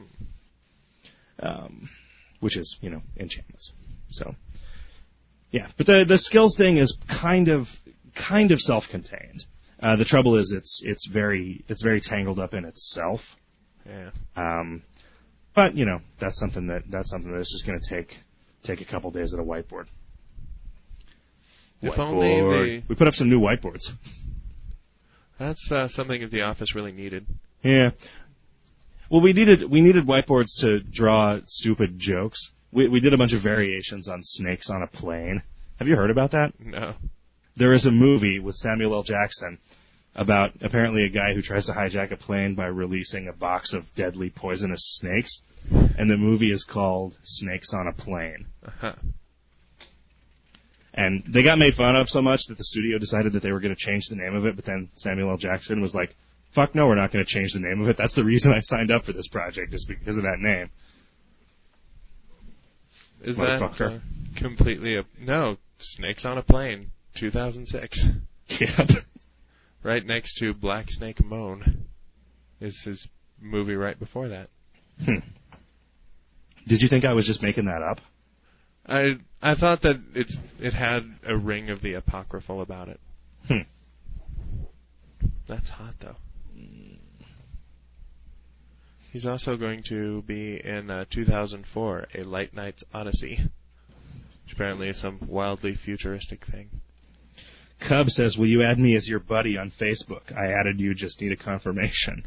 Which is, enchantments. So, yeah. But the skills thing is kind of self-contained. The trouble is it's very tangled up in itself. Yeah. But that's something that's just going to take a couple days at a whiteboard. If only we put up some new whiteboards. That's something that the office really needed. Yeah. Well, we needed whiteboards to draw stupid jokes. We did a bunch of variations on snakes on a plane. Have you heard about that? No. There is a movie with Samuel L. Jackson about apparently a guy who tries to hijack a plane by releasing a box of deadly poisonous snakes, and the movie is called Snakes on a Plane. Uh-huh. And they got made fun of so much that the studio decided that they were going to change the name of it, but then Samuel L. Jackson was like, fuck no, we're not going to change the name of it. That's the reason I signed up for this project, is because of that name. Is that completely no, Snakes on a Plane, 2006. Yep. Right next to Black Snake Moan is his movie right before that. Did you think I was just making that up? I thought that it had a ring of the apocryphal about it. That's hot, though. He's also going to be in 2004, A Light Knight's Odyssey, which apparently is some wildly futuristic thing. Cub says, will you add me as your buddy on Facebook? I added you, just need a confirmation.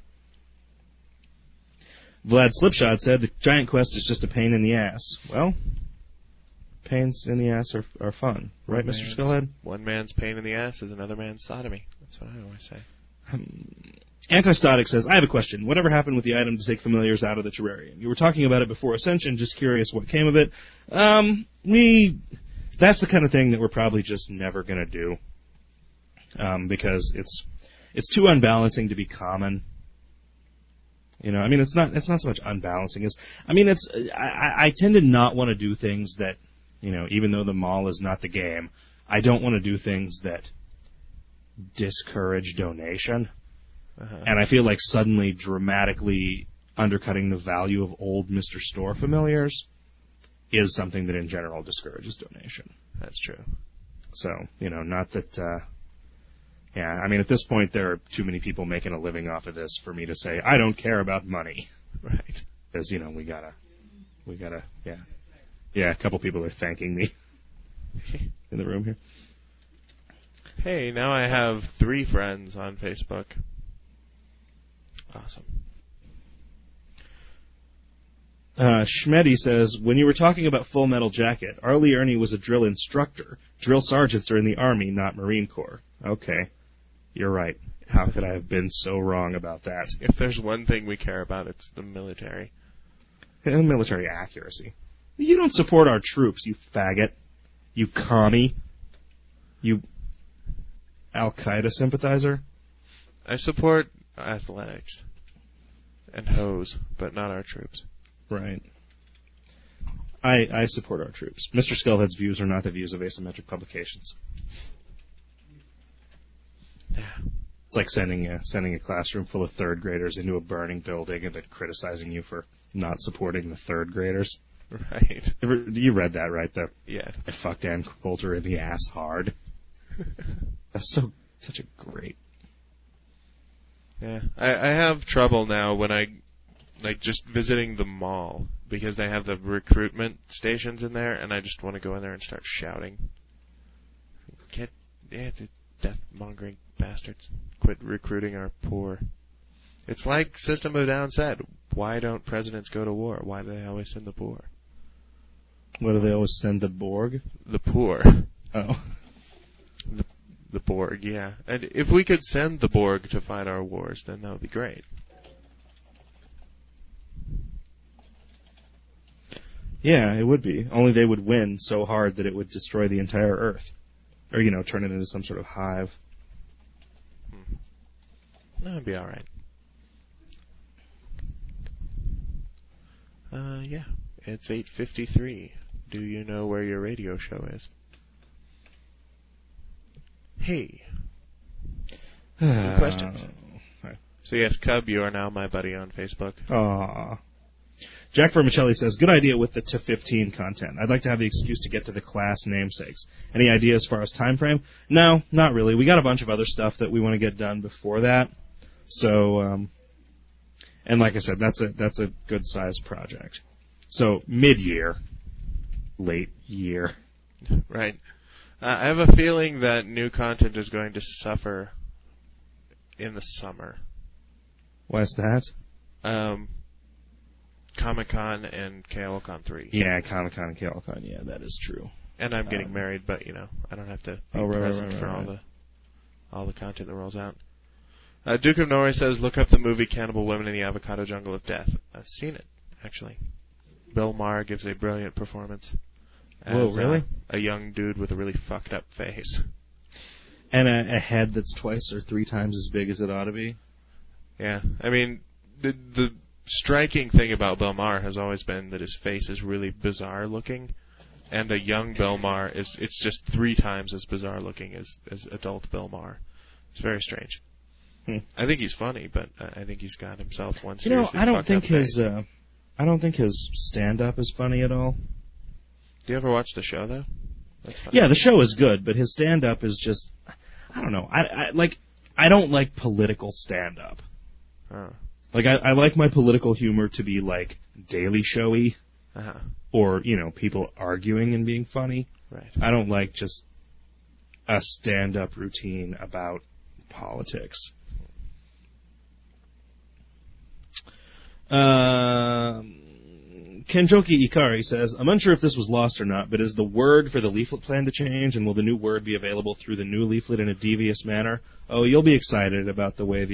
Vlad Slipshot said, the Giant Quest is just a pain in the ass. Well, pains in the ass are fun. Right, Mr. Skullhead? One man's pain in the ass is another man's sodomy. That's what I always say. Antistatic says, I have a question. Whatever happened with the item to take familiars out of the terrarium? You were talking about it before Ascension, just curious what came of it. That's the kind of thing that we're probably just never going to do. Because it's too unbalancing to be common. You know, I mean, it's not so much unbalancing as, I mean, I tend to not want to do things that, you know, even though the mall is not the game, I don't want to do things that discourage donation. And I feel like suddenly dramatically undercutting the value of old Mr. Store familiars is something that in general discourages donation. That's true. So, you know, not that, yeah, I mean, at this point, there are too many people making a living off of this for me to say, I don't care about money. Right. Because, you know, we gotta, yeah. Yeah, a couple people are thanking me in the room here. Hey, now I have 3 friends on Facebook. Awesome. Schmeddy says, when you were talking about Full Metal Jacket, Arlie Ernie was a drill instructor. Drill sergeants are in the Army, not Marine Corps. Okay. You're right. How could I have been so wrong about that? If there's one thing we care about, it's the military. And military accuracy. You don't support our troops, you faggot. You commie. You Al-Qaeda sympathizer. I support athletics and hose, but not our troops. Right. I support our troops. Mr. Skullhead's views are not the views of asymmetric publications. Yeah. It's like sending a classroom full of third graders into a burning building and then criticizing you for not supporting the third graders. Right. You read that, right? Yeah. I fucked Ann Coulter in the ass hard. That's such a great. Yeah. I have trouble now when I just visiting the mall because they have the recruitment stations in there, and I just want to go in there and start shouting. The death-mongering bastards. Quit recruiting our poor. It's like System of a Down said, why don't presidents go to war? Why do they always send the poor? What do they always send, the Borg? The poor. Oh. The Borg, yeah. And if we could send the Borg to fight our wars, then that would be great. Yeah, it would be. Only they would win so hard that it would destroy the entire Earth. Or, you know, turn it into some sort of hive. That would be alright. Yeah. It's 8:53. Do you know where your radio show is? Hey. Any questions? So yes, Cub, you are now my buddy on Facebook. Aww. Jack Vermicelli says, good idea with the TIF-15 content. I'd like to have the excuse to get to the class namesakes. Any idea as far as time frame? No, not really. We got a bunch of other stuff that we want to get done before that. So, and like I said, that's a good-sized project. So, mid-year, late year. Right. I have a feeling that new content is going to suffer in the summer. Why is that? Comic-Con and KLCon 3. Yeah, Comic-Con and KLCon, yeah, that is true. And I'm getting married, but, you know, I don't have to be present for all the content that rolls out. Duke of Norway says, look up the movie Cannibal Women in the Avocado Jungle of Death. I've seen it, actually. Bill Maher gives a brilliant performance. Whoa, really? A young dude with a really fucked up face. And a head that's twice or three times as big as it ought to be. Yeah, I mean, the striking thing about Bill Maher has always been that his face is really bizarre looking, and a young Bill Maher it's just 3 times as bizarre looking as adult Bill Maher. It's very strange. I think he's funny, but I think he's got himself one seriously I don't think his stand-up is funny at all. Do you ever watch the show though? Yeah, the show is good, but his stand-up is just, I don't know. I don't like political stand-up. Oh. Like I like my political humor to be like Daily Showy, or people arguing and being funny. Right. I don't like just a stand-up routine about politics. Kenjoki Ikari says, I'm unsure if this was lost or not, but is the word for the leaflet plan to change, and will the new word be available through the new leaflet in a devious manner? Oh, you'll be excited about the way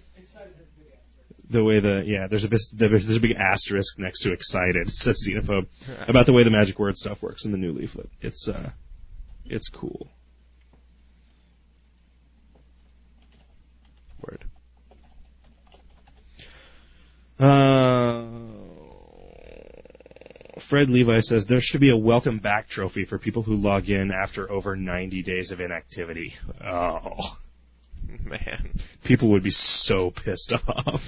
there's a big asterisk next to excited, says Xenophobe, about the way the magic word stuff works in the new leaflet. It's cool. Word. Fred Levi says, there should be a welcome back trophy for people who log in after over 90 days of inactivity. Oh. Man. People would be so pissed off.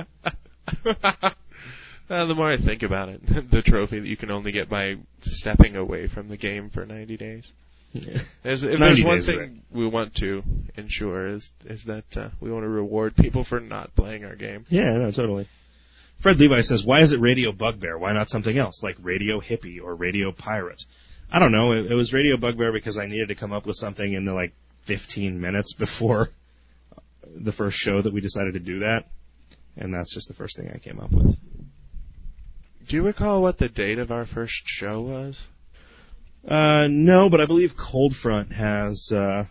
The more I think about it, the trophy that you can only get by stepping away from the game for 90 days. Yeah. If there's one thing we want to ensure is that we want to reward people for not playing our game. Yeah, no, totally. Fred Levi says, why is it Radio Bugbear? Why not something else, like Radio Hippie or Radio Pirate? I don't know. It was Radio Bugbear because I needed to come up with something in the 15 minutes before the first show that we decided to do that. And that's just the first thing I came up with. Do you recall what the date of our first show was? No, but I believe Cold Front has...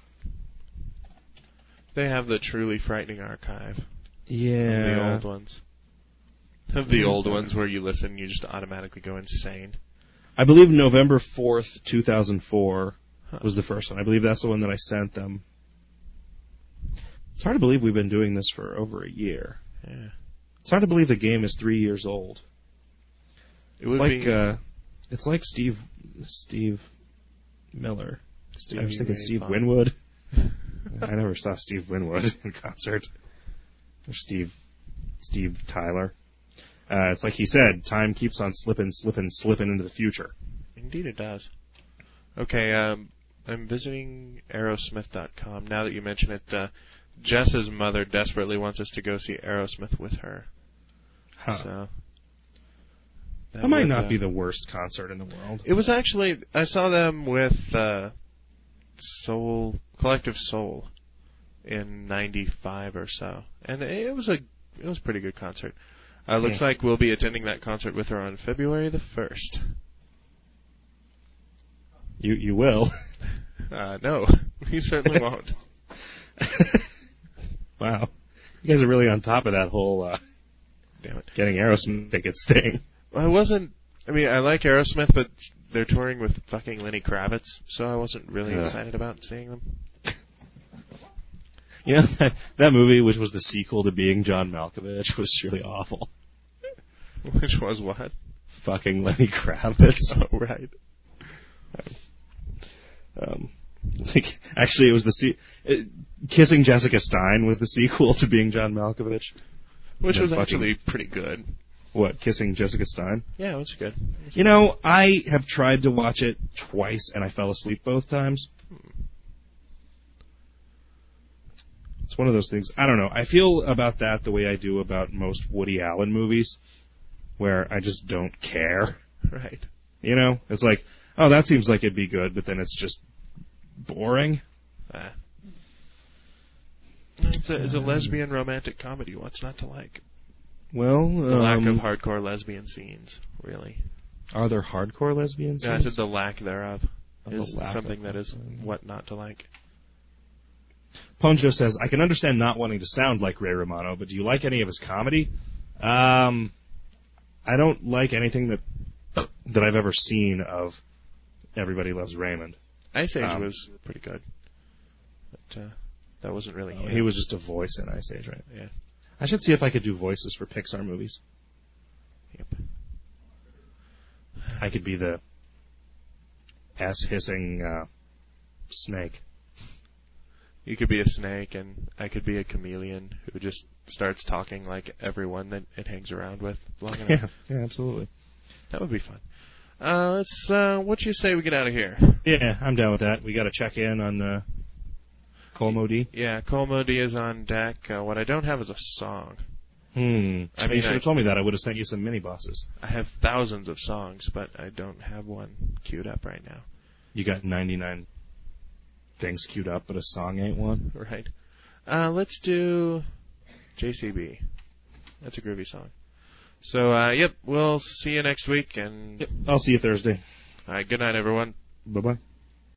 They have the truly frightening archive. Yeah. Of the old ones. Of the old ones where you listen and you just automatically go insane. I believe November 4th, 2004 was the first one. I believe that's the one that I sent them. It's hard to believe we've been doing this for over a year. Yeah. It's hard to believe the game is 3 years old. It's like Steve Miller. I was thinking Steve Winwood. I never saw Steve Winwood in concert. Or Steve Tyler. It's like he said, time keeps on slipping into the future. Indeed it does. Okay, I'm visiting Aerosmith.com. Now that you mention it, Jess's mother desperately wants us to go see Aerosmith with her. So that might not be the worst concert in the world. It was actually, I saw them with Collective Soul in '95 or so, and it was a pretty good concert. Looks like we'll be attending that concert with her on February the 1st. You will? No, we certainly won't. Wow. You guys are really on top of that whole getting Aerosmith tickets thing. I like Aerosmith, but they're touring with fucking Lenny Kravitz, so I wasn't really excited about seeing them. You know, that movie, which was the sequel to Being John Malkovich, was really awful. Which was what? Fucking Lenny Kravitz. Oh, right. Actually, it was Kissing Jessica Stein was the sequel to Being John Malkovich. Which was actually pretty good. What, Kissing Jessica Stein? Yeah, it was good. You know, I have tried to watch it twice, and I fell asleep both times. It's one of those things. I don't know. I feel about that the way I do about most Woody Allen movies, where I just don't care. Right. You know? It's like, oh, that seems like it'd be good, but then it's just boring. It's a lesbian romantic comedy. What's not to like? Well, the lack of hardcore lesbian scenes, really. Are there hardcore lesbian scenes? Yeah, I said the lack thereof is something that is what not to like. Poncho says, I can understand not wanting to sound like Ray Romano, but do you like any of his comedy? I don't like anything that I've ever seen of Everybody Loves Raymond. Ice Age was pretty good. But that wasn't really him. He was just a voice in Ice Age, right? Yeah. I should see if I could do voices for Pixar movies. Yep. I could be the ass-hissing snake. You could be a snake, and I could be a chameleon who just starts talking like everyone that it hangs around with long enough. Yeah, absolutely. That would be fun. Let's. What you say we get out of here? Yeah, I'm down with that. We got to check in on Colmo D. Yeah, Colmo D is on deck. What I don't have is a song. I mean, you should I have told me that. I would have sent you some mini bosses. I have thousands of songs, but I don't have one queued up right now. You got 99 things queued up, but a song ain't one? Right. Let's do JCB. That's a groovy song. So, yep, we'll see you next week. And Yep, I'll see you Thursday. All right, good night, everyone. Bye-bye.